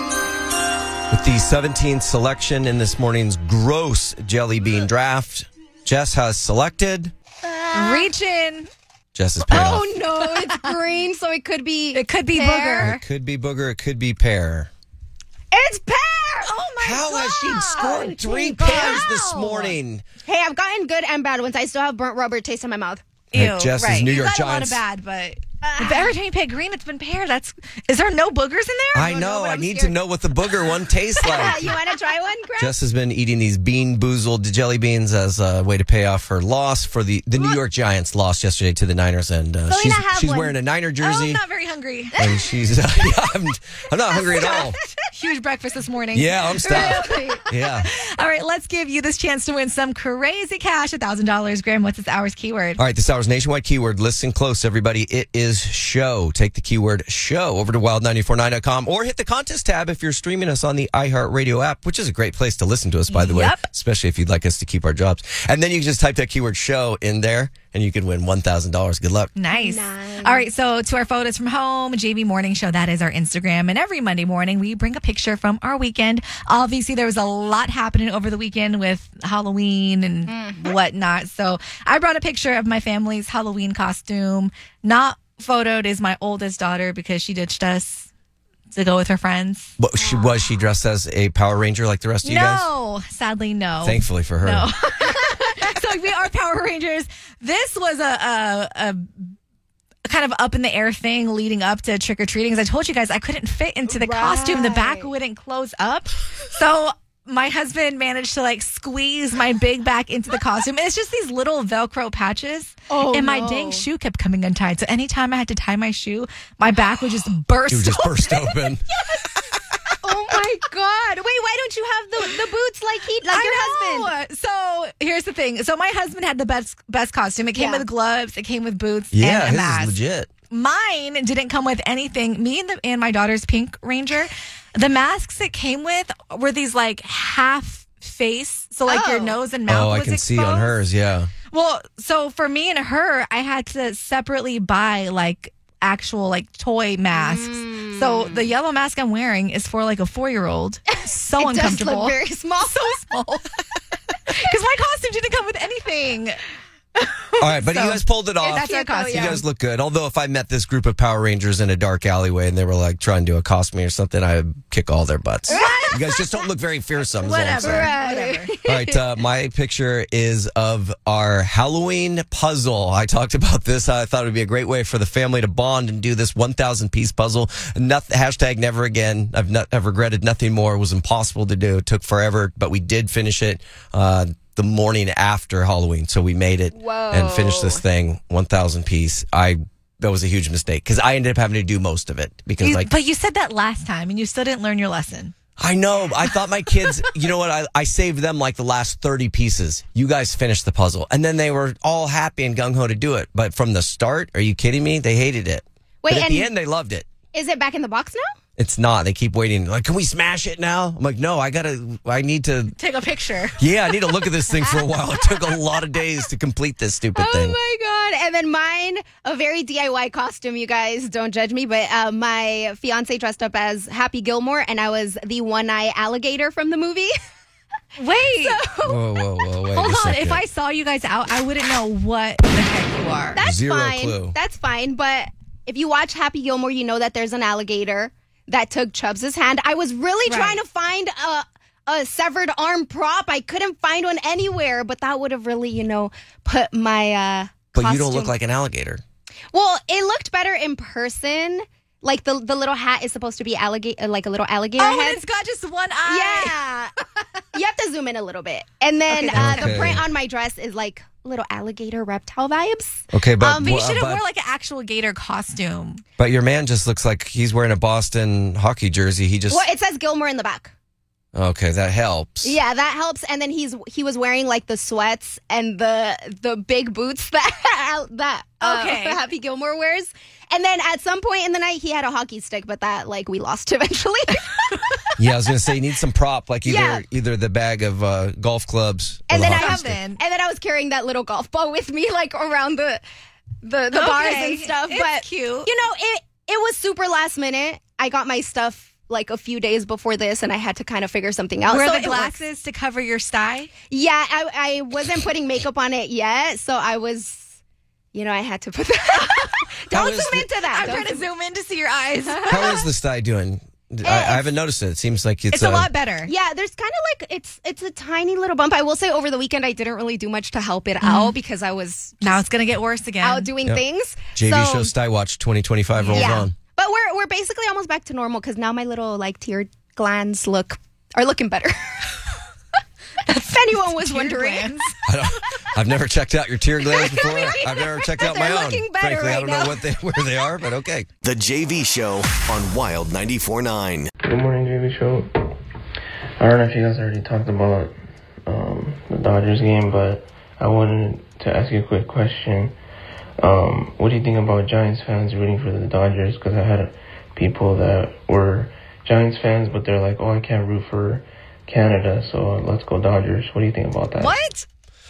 With the 17th selection in this morning's gross jelly bean draft, Jess has selected. Reach in. Jess is paired off. Oh no, it's green, so it could be. It could be pear. It could be booger. It could be pear. It's pear. Oh my god! How has she scored 3 pears this morning? Hey, I've gotten good and bad ones. I still have burnt rubber taste in my mouth. Ew, Jess is right. New You York got Giants. a lot of bad, but every time you pick green, it's been pear. Is there no boogers in there? I know. I need to know what the booger one tastes like. You want to try one, Greg? Jess has been eating these bean boozled jelly beans as a way to pay off her loss for the New York Giants lost yesterday to the Niners, and she's wearing a Niner jersey. Oh, I'm not very hungry. And she's I'm not hungry at all. Huge breakfast this morning. Yeah, I'm stuffed. Really? Yeah. All right, let's give you this chance to win some crazy cash, $1,000. Graham, what's this hour's keyword? All right, this hour's nationwide keyword. Listen close, everybody. It is show. Take the keyword show over to wild949.com or hit the contest tab if you're streaming us on the iHeartRadio app, which is a great place to listen to us, by the way, especially if you'd like us to keep our jobs. And then you can just type that keyword show in there and you can win $1,000. Good luck. Nice. All right, so to our photos from home, JV Morning Show, that is our Instagram. And every Monday morning, we bring a picture from our weekend. Obviously, there was a lot happening over the weekend with Halloween and whatnot. So I brought a picture of my family's Halloween costume. Not photoed is my oldest daughter because she ditched us to go with her friends. But was she dressed as a Power Ranger like the rest of you guys? No, sadly, no. Thankfully for her. No. So we are Power Rangers. This was a kind of up in the air thing leading up to trick or treating. As I told you guys, I couldn't fit into the costume. The back wouldn't close up. So my husband managed to like squeeze my big back into the costume. It's just these little Velcro patches. And my dang shoe kept coming untied. So anytime I had to tie my shoe, my back would just burst. You would just burst open. Oh my god! Wait, why don't you have the boots like your husband? So here's the thing. So my husband had the best costume. It came with gloves. It came with boots. Yeah, and a his mask. is legit. Mine didn't come with anything. Me and my daughter's Pink Ranger, the masks it came with were these like half face, so like your nose and mouth. Oh, I was can exposed. see on hers. Yeah. Well, so for me and her, I had to separately buy like actual like toy masks. So the yellow mask I'm wearing is for like a 4-year-old. So It uncomfortable. does look very small. So small. Because my costume didn't come with anything. All right, but you guys pulled it off. That's our costume. You guys look good. Although if I met this group of Power Rangers in a dark alleyway and they were like trying to do a costume or something, I'd kick all their butts. What? You guys just don't look very fearsome. is all I'm Whatever. saying. Whatever. All right, my picture is of our Halloween puzzle. I talked about this. I thought it would be a great way for the family to bond and do this 1,000-piece puzzle. Hashtag never again. I've regretted nothing more. It was impossible to do. It took forever, but we did finish it the morning after Halloween. So we made it and finished this thing 1,000-piece. That was a huge mistake because I ended up having to do most of it because But you said that last time and you still didn't learn your lesson. I know. I thought my kids, you know what? I saved them like the last 30 pieces. You guys finished the puzzle. And then they were all happy and gung-ho to do it. But from the start, are you kidding me? They hated it. Wait, but at and the end, they loved it. Is it back in the box now? It's not. They keep waiting. Like, can we smash it now? I'm like, no, I need to. Take a picture. Yeah, I need to look at this thing for a while. It took a lot of days to complete this stupid thing. Oh my God. And then mine, a very DIY costume, you guys don't judge me, but my fiance dressed up as Happy Gilmore and I was the one-eye alligator from the movie. Wait. Whoa, wait. Hold a on. second. If I saw you guys out, I wouldn't know what the heck you are. That's Zero fine. clue. That's fine. But if you watch Happy Gilmore, you know that there's an alligator that took Chubbs' hand. I was really trying to find a severed arm prop. I couldn't find one anywhere, but that would have really, put my But costume. you don't look like an alligator. Well, it looked better in person. Like the little hat is supposed to be alligator, like a little alligator Oh, head. and it's got just one eye. Yeah. You have to zoom in a little bit. And then the print on my dress is like little alligator reptile vibes. Okay, but But you should have worn like an actual gator costume. But your man just looks like he's wearing a Boston hockey jersey. He just Well, it says Gilmore in the back. Okay, that helps. Yeah, that helps. And then he was wearing like the sweats and the big boots that Happy Gilmore wears. And then at some point in the night, he had a hockey stick, but that we lost eventually. Yeah, I was gonna say you need some prop, like either the bag of golf clubs. Or And the then hockey stick. I was carrying that little golf ball with me, like around the bars and stuff. It's but cute. it was super last minute. I got my stuff like a few days before this, and I had to kind of figure something out. Wear So the it glasses to cover your sty? Yeah, I wasn't putting makeup on it yet, so I was, I had to put that. Don't zoom into that. I'm trying to zoom in to see your eyes. How is the sty doing? I haven't noticed it. It seems like it's a lot better. Yeah, there's kind of it's a tiny little bump. I will say over the weekend I didn't really do much to help it out because I was now it's gonna get worse again. Out doing things. JV Show Sty Watch 2025 rolls on. But we're basically almost back to normal because now my little tear glands are looking better. If anyone was wondering. I've never checked out your tear glands before. I've never checked out my They're own. looking better Frankly, I don't right know where they are, but okay. The JV Show on Wild 94.9. Good morning, JV Show. I don't know if you guys already talked about the Dodgers game, but I wanted to ask you a quick question. What do you think about Giants fans rooting for the Dodgers? Because I had people that were Giants fans, but they're like, I can't root for Canada, so let's go Dodgers. What do you think about that? What?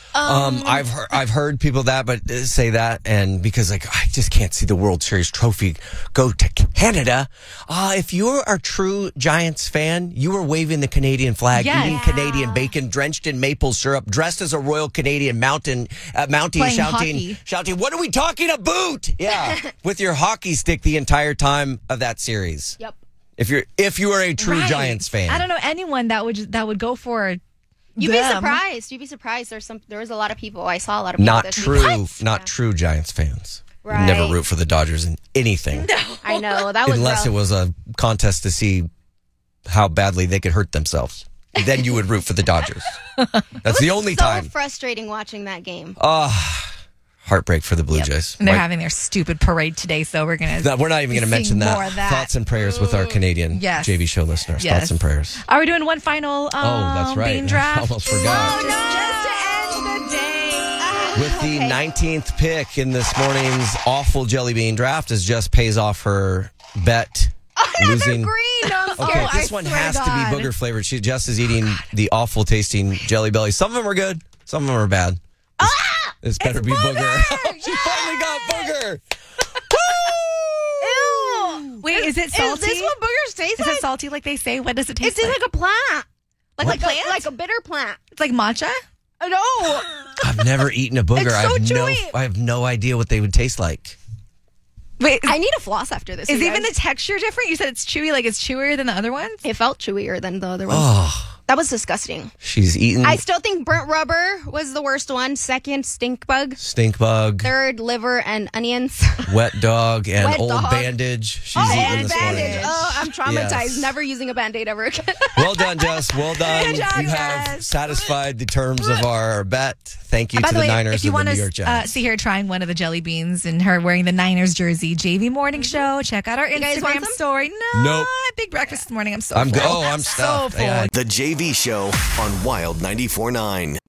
I've heard people say that, and because I just can't see the World Series trophy go to Canada. If you're a true Giants fan, you were waving the Canadian flag, eating Canadian bacon, drenched in maple syrup, dressed as a Royal Canadian Mountie, shouting, "What are we talking about?" Yeah, with your hockey stick the entire time of that series. Yep. If you are a true Giants fan, I don't know anyone that would go for. You'd be surprised. There was a lot of people. I saw a lot of people. Not true Giants fans. Right. Never root for the Dodgers in anything. No. I know that was unless rough. it was a contest to see how badly they could hurt themselves. Then you would root for the Dodgers. That's the only time. So frustrating watching that game. Heartbreak for the Blue Jays. And they're having their stupid parade today, so we're not even gonna mention that. Thoughts and prayers with our Canadian JV Show listeners. Yes. Thoughts and prayers. Are we doing one final that's right. bean draft? I almost forgot. Just to end the day. With the 19th pick in this morning's awful jelly bean draft, as Jess pays off her bet. Losing. Okay, this one has to be booger flavored. Jess is eating the awful tasting Jelly Belly. Some of them are good. Some of them are bad. This better be booger. She finally got booger. Ew. Wait, is it salty? Is this what boogers taste like? Is it salty like they say? What does it taste It's like? like a plant. Like a plant? Like a bitter plant. It's like matcha? No. I've never eaten a booger. It's so chewy. I have no idea what they would taste like. Wait, I need a floss after this. Is you even guys. the texture different? You said it's chewy, like it's chewier than the other ones? It felt chewier than the other ones. Oh, That was disgusting. she's eating I still think burnt rubber was the worst one. Second, stink bug. stink bug, Third, liver and onions. wet dog, and Wet old dog. bandage. She's eating and this bandage. morning. Oh, I'm traumatized. Yes. Never using a Band-Aid ever again. Well done, Jess. Well done. Good job, You have Jess. satisfied the terms of our bet. Thank you By to the the way, Niners if you and the want New York to Giants. see her trying one of the jelly beans and her wearing the Niners jersey, JV Morning Show, check out our You guys want Instagram some? story. No, Nope. I had big breakfast this morning. I'm so I'm full. I'm so stuffed. full. Yeah. The JV Show on Wild 94.9.